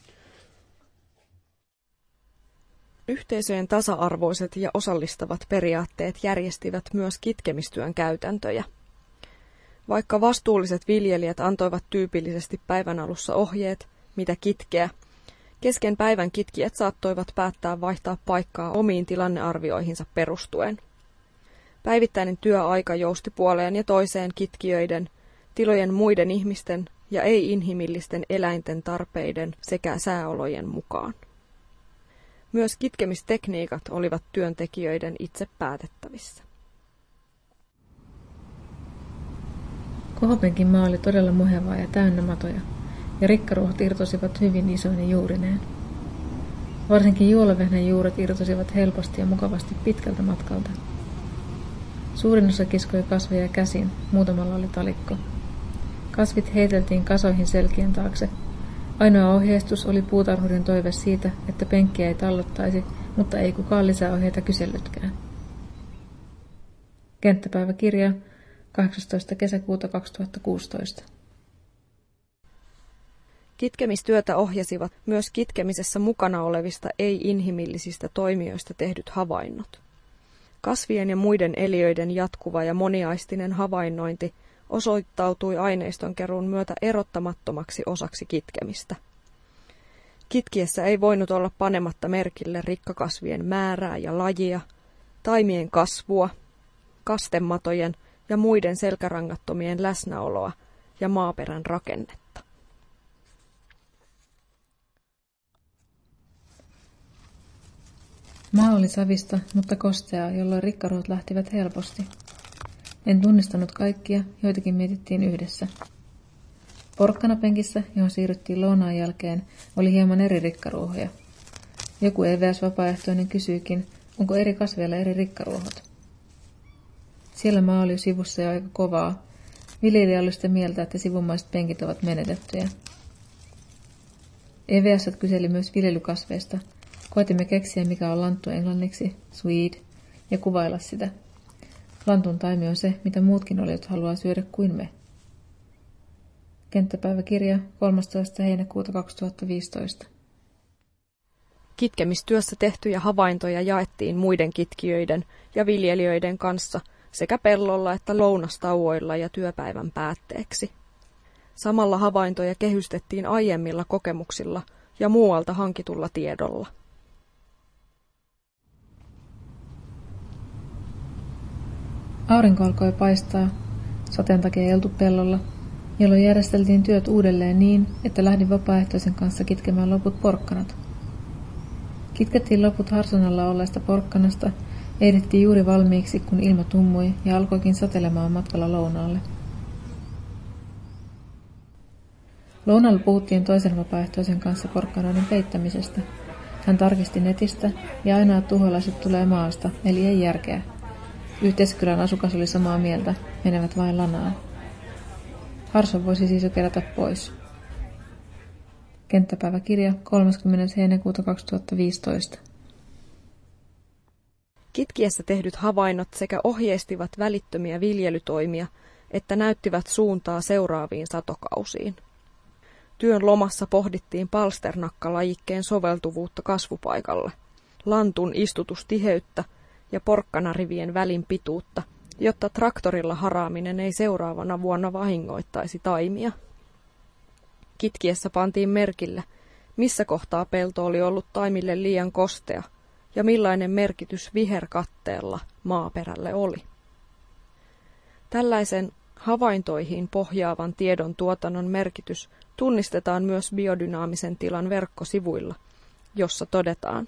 Yhteisöjen tasa-arvoiset ja osallistavat periaatteet järjestivät myös kitkemistyön käytäntöjä. Vaikka vastuulliset viljelijät antoivat tyypillisesti päivän alussa ohjeet, mitä kitkeä, kesken päivän kitkijät saattoivat päättää vaihtaa paikkaa omiin tilannearvioihinsa perustuen. Päivittäinen työaika jousti puoleen ja toiseen kitkijöiden, tilojen muiden ihmisten ja ei-inhimillisten eläinten tarpeiden sekä sääolojen mukaan. Myös kitkemistekniikat olivat työntekijöiden itse päätettävissä. Kohopenkin maa oli todella muhevaa ja täynnä matoja, ja rikkaruohot irtosivat hyvin isoine juurineen. Varsinkin juolavehnän juuret irtosivat helposti ja mukavasti pitkältä matkalta. Suurin osa kiskoi kasveja käsin, muutamalla oli talikko. Kasvit heiteltiin kasoihin selkien taakse. Ainoa ohjeistus oli puutarhurin toive siitä, että penkkiä ei tallottaisi, mutta ei kukaan lisäohjeita kysellytkään. Kenttäpäiväkirja 18. kesäkuuta 2016. Kitkemistyötä ohjasivat myös kitkemisessä mukana olevista ei-inhimillisistä toimijoista tehdyt havainnot. Kasvien ja muiden eliöiden jatkuva ja moniaistinen havainnointi osoittautui aineistonkeruun myötä erottamattomaksi osaksi kitkemistä. Kitkiessä ei voinut olla panematta merkille rikkakasvien määrää ja lajia, taimien kasvua, kastematojen ja muiden selkärangattomien läsnäoloa ja maaperän rakennetta. Maa oli savista, mutta kosteaa, jolloin rikkaruohot lähtivät helposti. En tunnistanut kaikkia, joitakin mietittiin yhdessä. Porkkanapenkissä, johon siirryttiin lounaan jälkeen, oli hieman eri rikkaruohoja. Joku EVS-vapaaehtoinen kysyikin, onko eri kasveilla eri rikkaruohot. Siellä maa oli sivussa jo aika kovaa. Viljelijä oli sitä mieltä, että sivumaiset penkit ovat menetettyjä. EVS kyseli myös viljelykasveista. Koetimme keksiä, mikä on lanttu englanniksi, swede, ja kuvailla sitä. Lantun taimi on se, mitä muutkin olijat haluaa syödä kuin me. Kenttäpäiväkirja 13. heinäkuuta 2015. Kitkemistyössä tehtyjä havaintoja jaettiin muiden kitkijöiden ja viljelijöiden kanssa sekä pellolla että lounastauoilla ja työpäivän päätteeksi. Samalla havaintoja kehystettiin aiemmilla kokemuksilla ja muualta hankitulla tiedolla. Aurinko alkoi paistaa, sateen takia ei oltu pellolla, jolloin järjesteltiin työt uudelleen niin, että lähdin vapaaehtoisen kanssa kitkemään loput porkkanat. Kitkettiin loput harsanalla olleesta porkkanasta, ehdittiin juuri valmiiksi, kun ilma tummui ja alkoikin satelemaan matkalla lounaalle. Lounaalla puhuttiin toisen vapaaehtoisen kanssa porkkanoiden peittämisestä. Hän tarkisti netistä ja ainoat tuholaiset tulee maasta, eli ei järkeä. Yhteiskylän asukas oli samaa mieltä, menevät vain lanaan. Harson voisi siis jo kerätä pois. Kenttäpäiväkirja 30. heinäkuuta 2015. Kitkiessä tehdyt havainnot sekä ohjeistivat välittömiä viljelytoimia, että näyttivät suuntaa seuraaviin satokausiin. Työn lomassa pohdittiin palsternakka-lajikkeen soveltuvuutta kasvupaikalle, lantun istutustiheyttä ja porkkanarivien välin pituutta, jotta traktorilla haraaminen ei seuraavana vuonna vahingoittaisi taimia. Kitkiessä pantiin merkille, missä kohtaa pelto oli ollut taimille liian kostea ja millainen merkitys viherkatteella maaperälle oli. Tällaisen havaintoihin pohjaavan tiedon tuotannon merkitys tunnistetaan myös biodynaamisen tilan verkkosivuilla, jossa todetaan: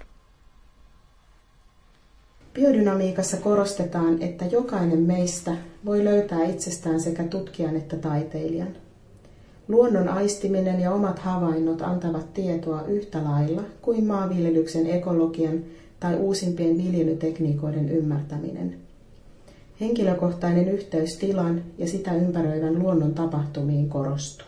Biodynamiikassa korostetaan, että jokainen meistä voi löytää itsestään sekä tutkijan että taiteilijan. Luonnon aistiminen ja omat havainnot antavat tietoa yhtä lailla kuin maanviljelyksen ekologian tai uusimpien viljelytekniikoiden ymmärtäminen. Henkilökohtainen yhteys tilan ja sitä ympäröivän luonnon tapahtumiin korostuu.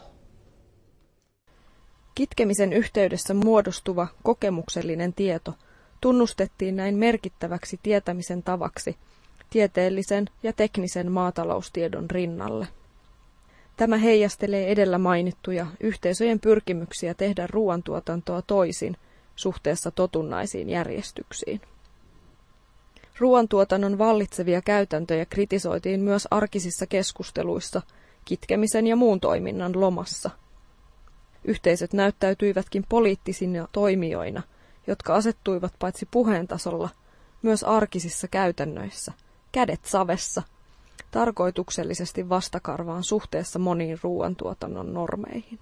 Kitkemisen yhteydessä muodostuva kokemuksellinen tieto tunnustettiin näin merkittäväksi tietämisen tavaksi tieteellisen ja teknisen maataloustiedon rinnalle. Tämä heijastelee edellä mainittuja yhteisöjen pyrkimyksiä tehdä ruoantuotantoa toisin suhteessa totunnaisiin järjestyksiin. Ruoantuotannon vallitsevia käytäntöjä kritisoitiin myös arkisissa keskusteluissa kitkemisen ja muun toiminnan lomassa. Yhteisöt näyttäytyivätkin poliittisina toimijoina, jotka asettuivat paitsi puheen tasolla, myös arkisissa käytännöissä, kädet savessa, tarkoituksellisesti vastakarvaan suhteessa moniin ruoantuotannon normeihin.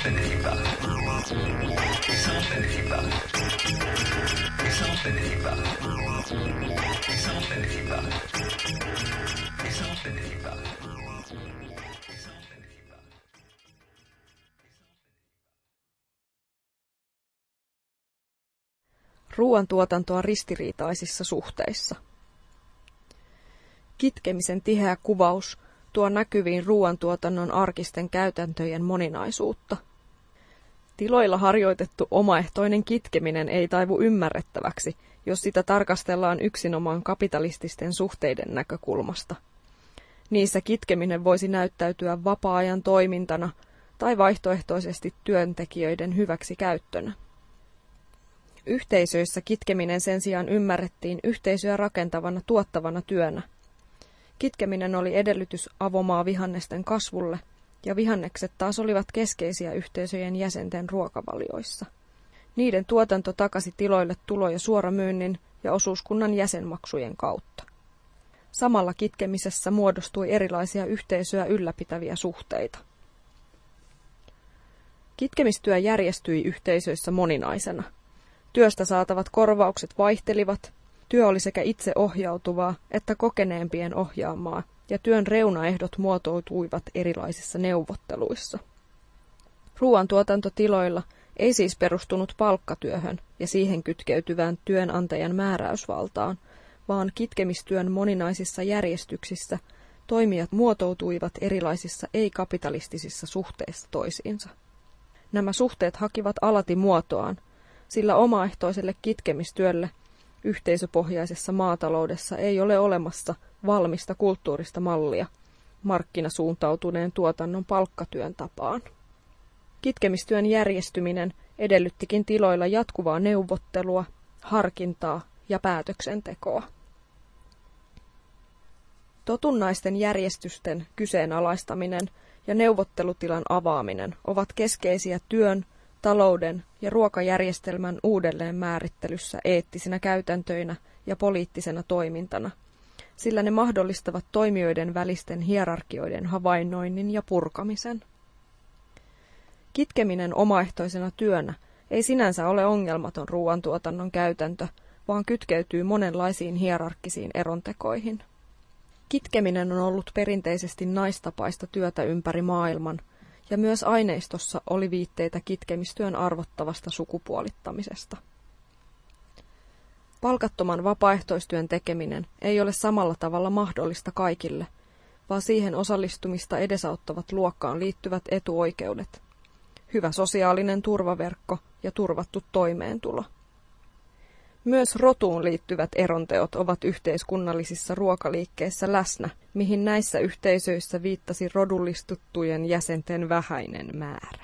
Ruoantuotanto on ristiriitaisissa suhteissa. Kitkemisen tiheä kuvaus tuo näkyviin ruoantuotannon arkisten käytäntöjen moninaisuutta. Tiloilla harjoitettu omaehtoinen kitkeminen ei taivu ymmärrettäväksi, jos sitä tarkastellaan yksinomaan kapitalististen suhteiden näkökulmasta. Niissä kitkeminen voisi näyttäytyä vapaa-ajan toimintana tai vaihtoehtoisesti työntekijöiden hyväksikäyttönä. Yhteisöissä kitkeminen sen sijaan ymmärrettiin yhteisöä rakentavana tuottavana työnä. Kitkeminen oli edellytys avomaavihannesten kasvulle, ja vihannekset taas olivat keskeisiä yhteisöjen jäsenten ruokavalioissa. Niiden tuotanto takasi tiloille tuloja suoramyynnin ja osuuskunnan jäsenmaksujen kautta. Samalla kitkemisessä muodostui erilaisia yhteisöä ylläpitäviä suhteita. Kitkemistyö järjestyi yhteisöissä moninaisena. Työstä saatavat korvaukset vaihtelivat, työ oli sekä itse ohjautuvaa että kokeneempien ohjaamaa, ja työn reunaehdot muotoutuivat erilaisissa neuvotteluissa. Ruoantuotantotiloilla ei siis perustunut palkkatyöhön ja siihen kytkeytyvään työnantajan määräysvaltaan, vaan kitkemistyön moninaisissa järjestyksissä toimijat muotoutuivat erilaisissa ei-kapitalistisissa suhteissa toisiinsa. Nämä suhteet hakivat alati muotoaan, sillä omaehtoiselle kitkemistyölle yhteisöpohjaisessa maataloudessa ei ole olemassa valmista kulttuurista mallia markkinasuuntautuneen tuotannon palkkatyön tapaan. Kitkemistyön järjestyminen edellyttikin tiloilla jatkuvaa neuvottelua, harkintaa ja päätöksentekoa. Totunnaisten järjestysten kyseenalaistaminen ja neuvottelutilan avaaminen ovat keskeisiä työn, talouden ja ruokajärjestelmän uudelleenmäärittelyssä eettisinä käytäntöinä ja poliittisena toimintana, sillä ne mahdollistavat toimijoiden välisten hierarkioiden havainnoinnin ja purkamisen. Kitkeminen omaehtoisena työnä ei sinänsä ole ongelmaton ruoantuotannon käytäntö, vaan kytkeytyy monenlaisiin hierarkkisiin erontekoihin. Kitkeminen on ollut perinteisesti naistapaista työtä ympäri maailman, ja myös aineistossa oli viitteitä kitkemistyön arvottavasta sukupuolittamisesta. Palkattoman vapaaehtoistyön tekeminen ei ole samalla tavalla mahdollista kaikille, vaan siihen osallistumista edesauttavat luokkaan liittyvät etuoikeudet, hyvä sosiaalinen turvaverkko ja turvattu toimeentulo. Myös rotuun liittyvät eronteot ovat yhteiskunnallisissa ruokaliikkeissä läsnä, mihin näissä yhteisöissä viittasi rodullistuttujen jäsenten vähäinen määrä.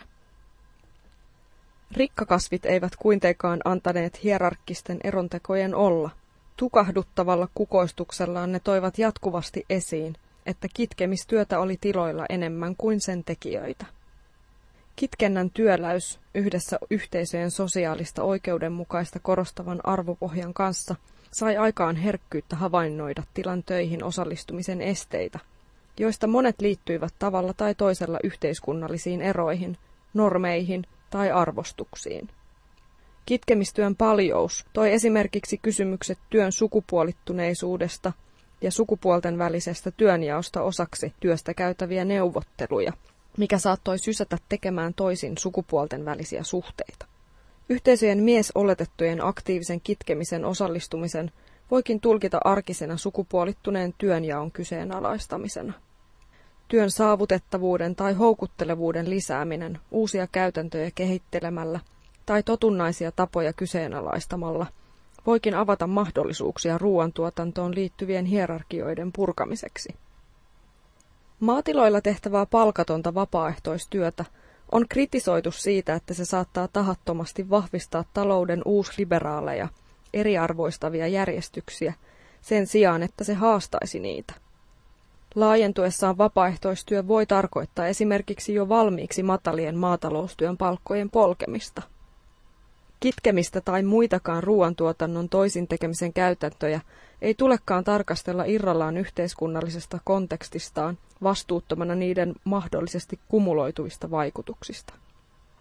Rikkakasvit eivät kuitenkaan antaneet hierarkkisten erontekojen olla. Tukahduttavalla kukoistuksellaan ne toivat jatkuvasti esiin, että kitkemistyötä oli tiloilla enemmän kuin sen tekijöitä. Kitkennän työläys yhdessä yhteisöjen sosiaalista oikeudenmukaista korostavan arvopohjan kanssa sai aikaan herkkyyttä havainnoida tilan töihin osallistumisen esteitä, joista monet liittyivät tavalla tai toisella yhteiskunnallisiin eroihin, normeihin tai arvostuksiin. Kitkemistyön paljous toi esimerkiksi kysymykset työn sukupuolittuneisuudesta ja sukupuolten välisestä työnjaosta osaksi työstä käytäviä neuvotteluja, mikä saattoi sysätä tekemään toisin sukupuolten välisiä suhteita. Yhteisöjen miesoletettujen aktiivisen kitkemisen osallistumisen voikin tulkita arkisena sukupuolittuneen työnjaon kyseenalaistamisena. Työn saavutettavuuden tai houkuttelevuuden lisääminen uusia käytäntöjä kehittelemällä tai totunnaisia tapoja kyseenalaistamalla voikin avata mahdollisuuksia ruoantuotantoon liittyvien hierarkioiden purkamiseksi. Maatiloilla tehtävää palkatonta vapaaehtoistyötä on kritisoitu siitä, että se saattaa tahattomasti vahvistaa talouden uusliberaaleja, eriarvoistavia järjestyksiä sen sijaan, että se haastaisi niitä. Laajentuessaan vapaaehtoistyö voi tarkoittaa esimerkiksi jo valmiiksi matalien maataloustyön palkkojen polkemista. Kitkemistä tai muitakaan ruoantuotannon toisin tekemisen käytäntöjä ei tulekaan tarkastella irrallaan yhteiskunnallisesta kontekstistaan vastuuttomana niiden mahdollisesti kumuloituvista vaikutuksista.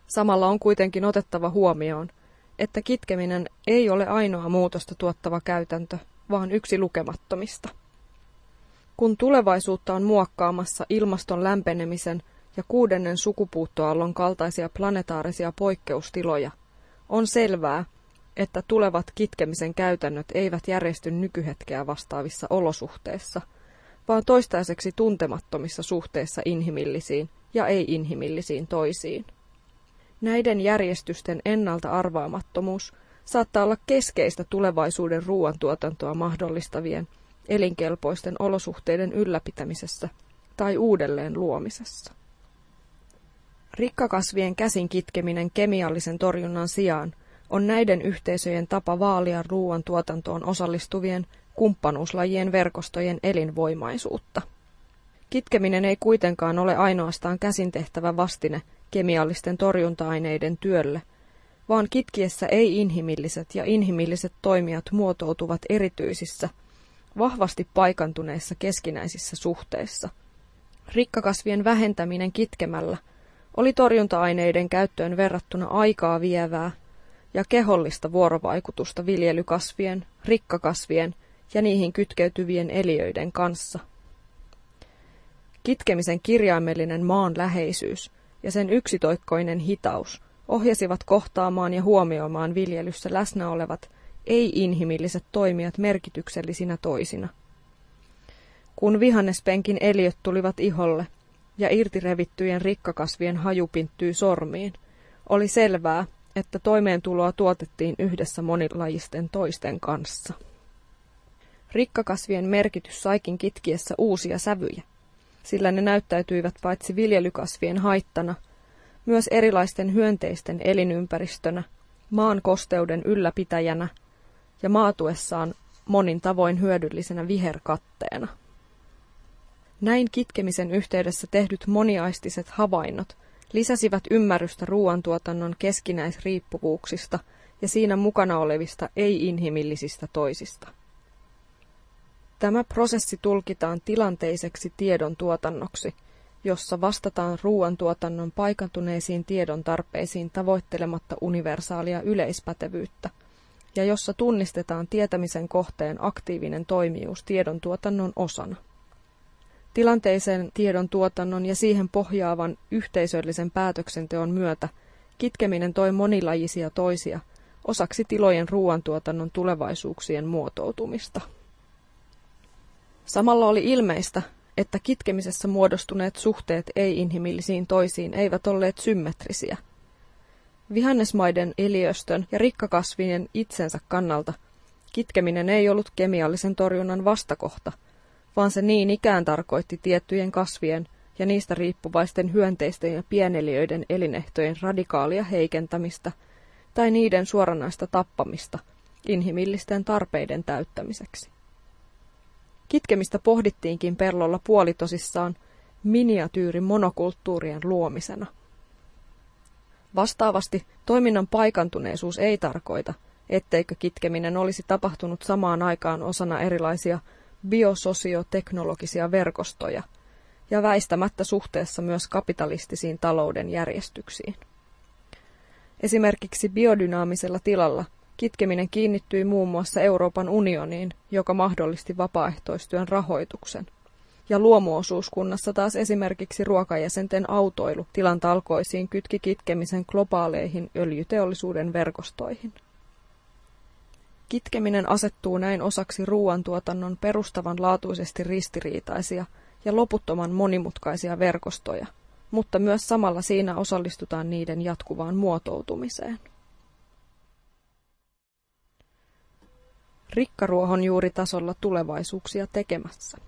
Samalla on kuitenkin otettava huomioon, että kitkeminen ei ole ainoa muutosta tuottava käytäntö, vaan yksi lukemattomista. Kun tulevaisuutta on muokkaamassa ilmaston lämpenemisen ja 6. sukupuuttoaallon kaltaisia planetaarisia poikkeustiloja, on selvää, että tulevat kitkemisen käytännöt eivät järjesty nykyhetkeä vastaavissa olosuhteissa, vaan toistaiseksi tuntemattomissa suhteissa inhimillisiin ja ei-inhimillisiin toisiin. Näiden järjestysten ennalta arvaamattomuus saattaa olla keskeistä tulevaisuuden ruoantuotantoa mahdollistavien elinkelpoisten olosuhteiden ylläpitämisessä tai uudelleen luomisessa. Rikkakasvien käsin kitkeminen kemiallisen torjunnan sijaan on näiden yhteisöjen tapa vaalia ruoantuotantoon osallistuvien kumppanuuslajien verkostojen elinvoimaisuutta. Kitkeminen ei kuitenkaan ole ainoastaan käsin tehtävä vastine kemiallisten torjunta-aineiden työlle, vaan kitkiessä ei-inhimilliset ja inhimilliset toimijat muotoutuvat erityisissä, vahvasti paikantuneissa keskinäisissä suhteissa. Rikkakasvien vähentäminen kitkemällä oli torjunta-aineiden käyttöön verrattuna aikaa vievää ja kehollista vuorovaikutusta viljelykasvien, rikkakasvien ja niihin kytkeytyvien eliöiden kanssa. Kitkemisen kirjaimellinen maanläheisyys ja sen yksitoikkoinen hitaus ohjasivat kohtaamaan ja huomioimaan viljelyssä läsnä olevat ei-inhimilliset toimijat merkityksellisinä toisina. Kun vihannespenkin eliöt tulivat iholle ja irtirevittyjen rikkakasvien haju pinttyi sormiin, oli selvää, että toimeentuloa tuotettiin yhdessä monilajisten toisten kanssa. Rikkakasvien merkitys saikin kitkiessä uusia sävyjä, sillä ne näyttäytyivät paitsi viljelykasvien haittana, myös erilaisten hyönteisten elinympäristönä, maan kosteuden ylläpitäjänä ja maatuessaan monin tavoin hyödyllisenä viherkatteena. Näin kitkemisen yhteydessä tehdyt moniaistiset havainnot lisäsivät ymmärrystä ruoantuotannon keskinäisriippuvuuksista ja siinä mukana olevista ei-inhimillisistä toisista. Tämä prosessi tulkitaan tilanteiseksi tiedon tuotannoksi, jossa vastataan ruoantuotannon paikantuneisiin tiedon tarpeisiin tavoittelematta universaalia yleispätevyyttä, ja jossa tunnistetaan tietämisen kohteen aktiivinen toimijuus tiedon tuotannon osana. Tilanteisen tiedon tuotannon ja siihen pohjaavan yhteisöllisen päätöksenteon myötä kitkeminen toi monilajisia toisia osaksi tilojen ruoantuotannon tulevaisuuksien muotoutumista. Samalla oli ilmeistä, että kitkemisessä muodostuneet suhteet ei-inhimillisiin toisiin eivät olleet symmetrisiä. Vihannesmaiden eliöstön ja rikkakasvien itsensä kannalta kitkeminen ei ollut kemiallisen torjunnan vastakohta, vaan se niin ikään tarkoitti tiettyjen kasvien ja niistä riippuvaisten hyönteisten ja pieneliöiden elinehtojen radikaalia heikentämistä tai niiden suoranaista tappamista inhimillisten tarpeiden täyttämiseksi. Kitkemistä pohdittiinkin pellolla puolitosissaan miniatyyri monokulttuurien luomisena. Vastaavasti toiminnan paikantuneisuus ei tarkoita, etteikö kitkeminen olisi tapahtunut samaan aikaan osana erilaisia biososioteknologisia verkostoja ja väistämättä suhteessa myös kapitalistisiin talouden järjestyksiin. Esimerkiksi biodynaamisella tilalla kitkeminen kiinnittyi muun muassa Euroopan unioniin, joka mahdollisti vapaaehtoistyön rahoituksen. Ja luomuosuuskunnassa taas esimerkiksi ruokajäsenten autoilu tilan talkoisiin kytki kitkemisen globaaleihin öljyteollisuuden verkostoihin. Kitkeminen asettuu näin osaksi ruoantuotannon perustavanlaatuisesti ristiriitaisia ja loputtoman monimutkaisia verkostoja, mutta myös samalla siinä osallistutaan niiden jatkuvaan muotoutumiseen. Rikkaruohonjuuritasolla tulevaisuuksia tekemässä.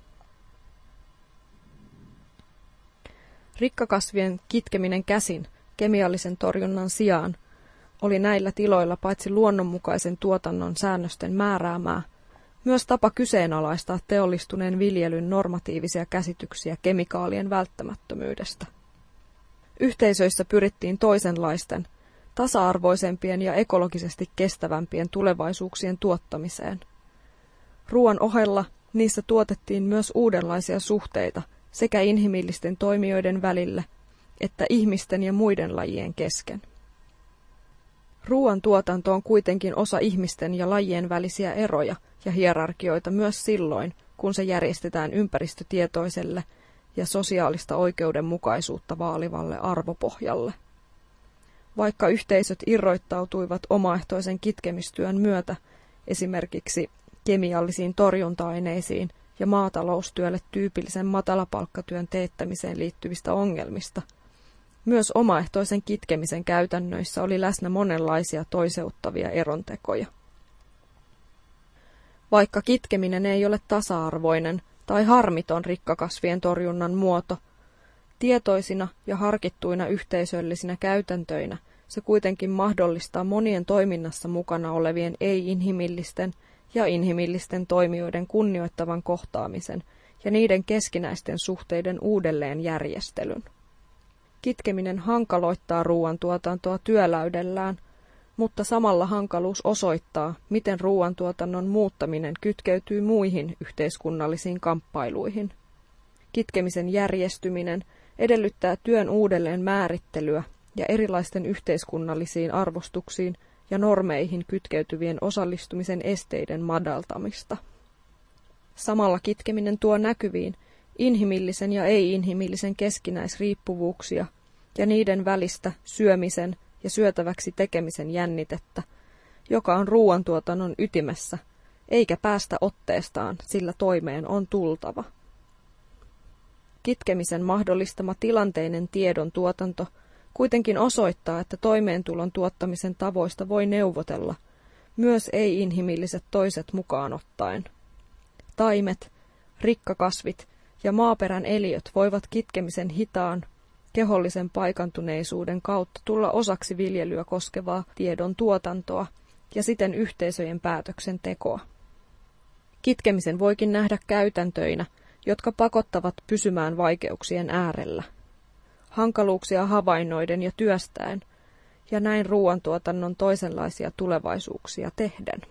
Rikkakasvien kitkeminen käsin kemiallisen torjunnan sijaan oli näillä tiloilla paitsi luonnonmukaisen tuotannon säännösten määräämää, myös tapa kyseenalaistaa teollistuneen viljelyn normatiivisia käsityksiä kemikaalien välttämättömyydestä. Yhteisöissä pyrittiin toisenlaisten, tasa-arvoisempien ja ekologisesti kestävämpien tulevaisuuksien tuottamiseen. Ruoan ohella niissä tuotettiin myös uudenlaisia suhteita sekä inhimillisten toimijoiden välille että ihmisten ja muiden lajien kesken. Ruoantuotanto on kuitenkin osa ihmisten ja lajien välisiä eroja ja hierarkioita myös silloin, kun se järjestetään ympäristötietoiselle ja sosiaalista oikeudenmukaisuutta vaalivalle arvopohjalle. Vaikka yhteisöt irroittautuivat omaehtoisen kitkemistyön myötä esimerkiksi kemiallisiin torjunta-aineisiin ja maataloustyölle tyypillisen matalapalkkatyön teettämiseen liittyvistä ongelmista, myös omaehtoisen kitkemisen käytännöissä oli läsnä monenlaisia toiseuttavia erontekoja. Vaikka kitkeminen ei ole tasa-arvoinen tai harmiton rikkakasvien torjunnan muoto, tietoisina ja harkittuina yhteisöllisinä käytäntöinä se kuitenkin mahdollistaa monien toiminnassa mukana olevien ei-inhimillisten ja inhimillisten toimijoiden kunnioittavan kohtaamisen ja niiden keskinäisten suhteiden uudelleenjärjestelyn. Kitkeminen hankaloittaa ruoantuotantoa työläydellään, mutta samalla hankaluus osoittaa, miten ruoantuotannon muuttaminen kytkeytyy muihin yhteiskunnallisiin kamppailuihin. Kitkemisen järjestyminen edellyttää työn uudelleen määrittelyä ja erilaisten yhteiskunnallisiin arvostuksiin ja normeihin kytkeytyvien osallistumisen esteiden madaltamista. Samalla kitkeminen tuo näkyviin inhimillisen ja ei-inhimillisen keskinäisriippuvuuksia ja niiden välistä syömisen ja syötäväksi tekemisen jännitettä, joka on ruoantuotannon ytimessä, eikä päästä otteestaan, sillä toimeen on tultava. Kitkemisen mahdollistama tilanteinen tiedon tuotanto kuitenkin osoittaa, että toimeentulon tuottamisen tavoista voi neuvotella, myös ei-inhimilliset toiset mukaan ottaen. Taimet, rikkakasvit ja maaperän eliöt voivat kitkemisen hitaan, kehollisen paikantuneisuuden kautta tulla osaksi viljelyä koskevaa tiedon tuotantoa ja siten yhteisöjen päätöksentekoa. Kitkemisen voikin nähdä käytäntöinä, jotka pakottavat pysymään vaikeuksien äärellä, hankaluuksia havainnoiden ja työstäen, ja näin ruoantuotannon toisenlaisia tulevaisuuksia tehden.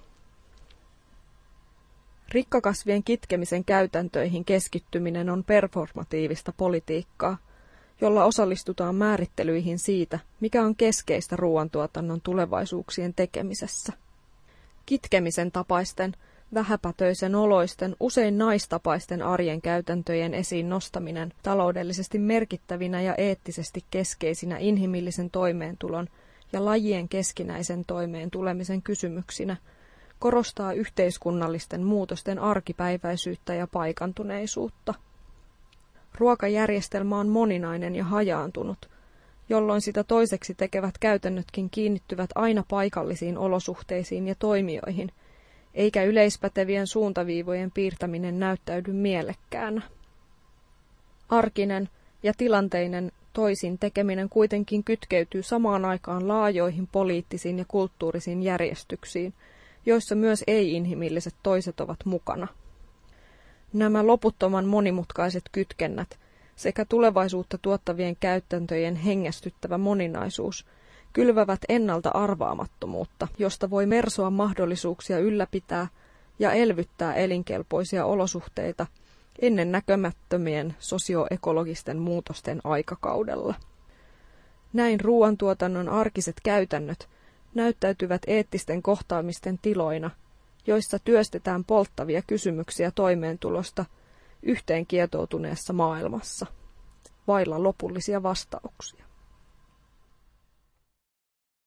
Rikkakasvien kitkemisen käytäntöihin keskittyminen on performatiivista politiikkaa, jolla osallistutaan määrittelyihin siitä, mikä on keskeistä ruoantuotannon tulevaisuuksien tekemisessä. Kitkemisen tapaisten, vähäpätöisen oloisten, usein naistapaisten arjen käytäntöjen esiin nostaminen taloudellisesti merkittävinä ja eettisesti keskeisinä inhimillisen toimeentulon ja lajien keskinäisen toimeen tulemisen kysymyksinä korostaa yhteiskunnallisten muutosten arkipäiväisyyttä ja paikantuneisuutta. Ruokajärjestelmä on moninainen ja hajaantunut, jolloin sitä toiseksi tekevät käytännötkin kiinnittyvät aina paikallisiin olosuhteisiin ja toimijoihin, eikä yleispätevien suuntaviivojen piirtäminen näyttäydy mielekkäänä. Arkinen ja tilanteinen toisin tekeminen kuitenkin kytkeytyy samaan aikaan laajoihin poliittisiin ja kulttuurisiin järjestyksiin, joissa myös ei-inhimilliset toiset ovat mukana. Nämä loputtoman monimutkaiset kytkennät sekä tulevaisuutta tuottavien käytäntöjen hengästyttävä moninaisuus kylvävät ennalta arvaamattomuutta, josta voi mersoa mahdollisuuksia ylläpitää ja elvyttää elinkelpoisia olosuhteita ennen näkemättömien sosioekologisten muutosten aikakaudella. Näin ruoantuotannon arkiset käytännöt näyttäytyvät eettisten kohtaamisten tiloina, joissa työstetään polttavia kysymyksiä toimeentulosta yhteen kietoutuneessa maailmassa, vailla lopullisia vastauksia.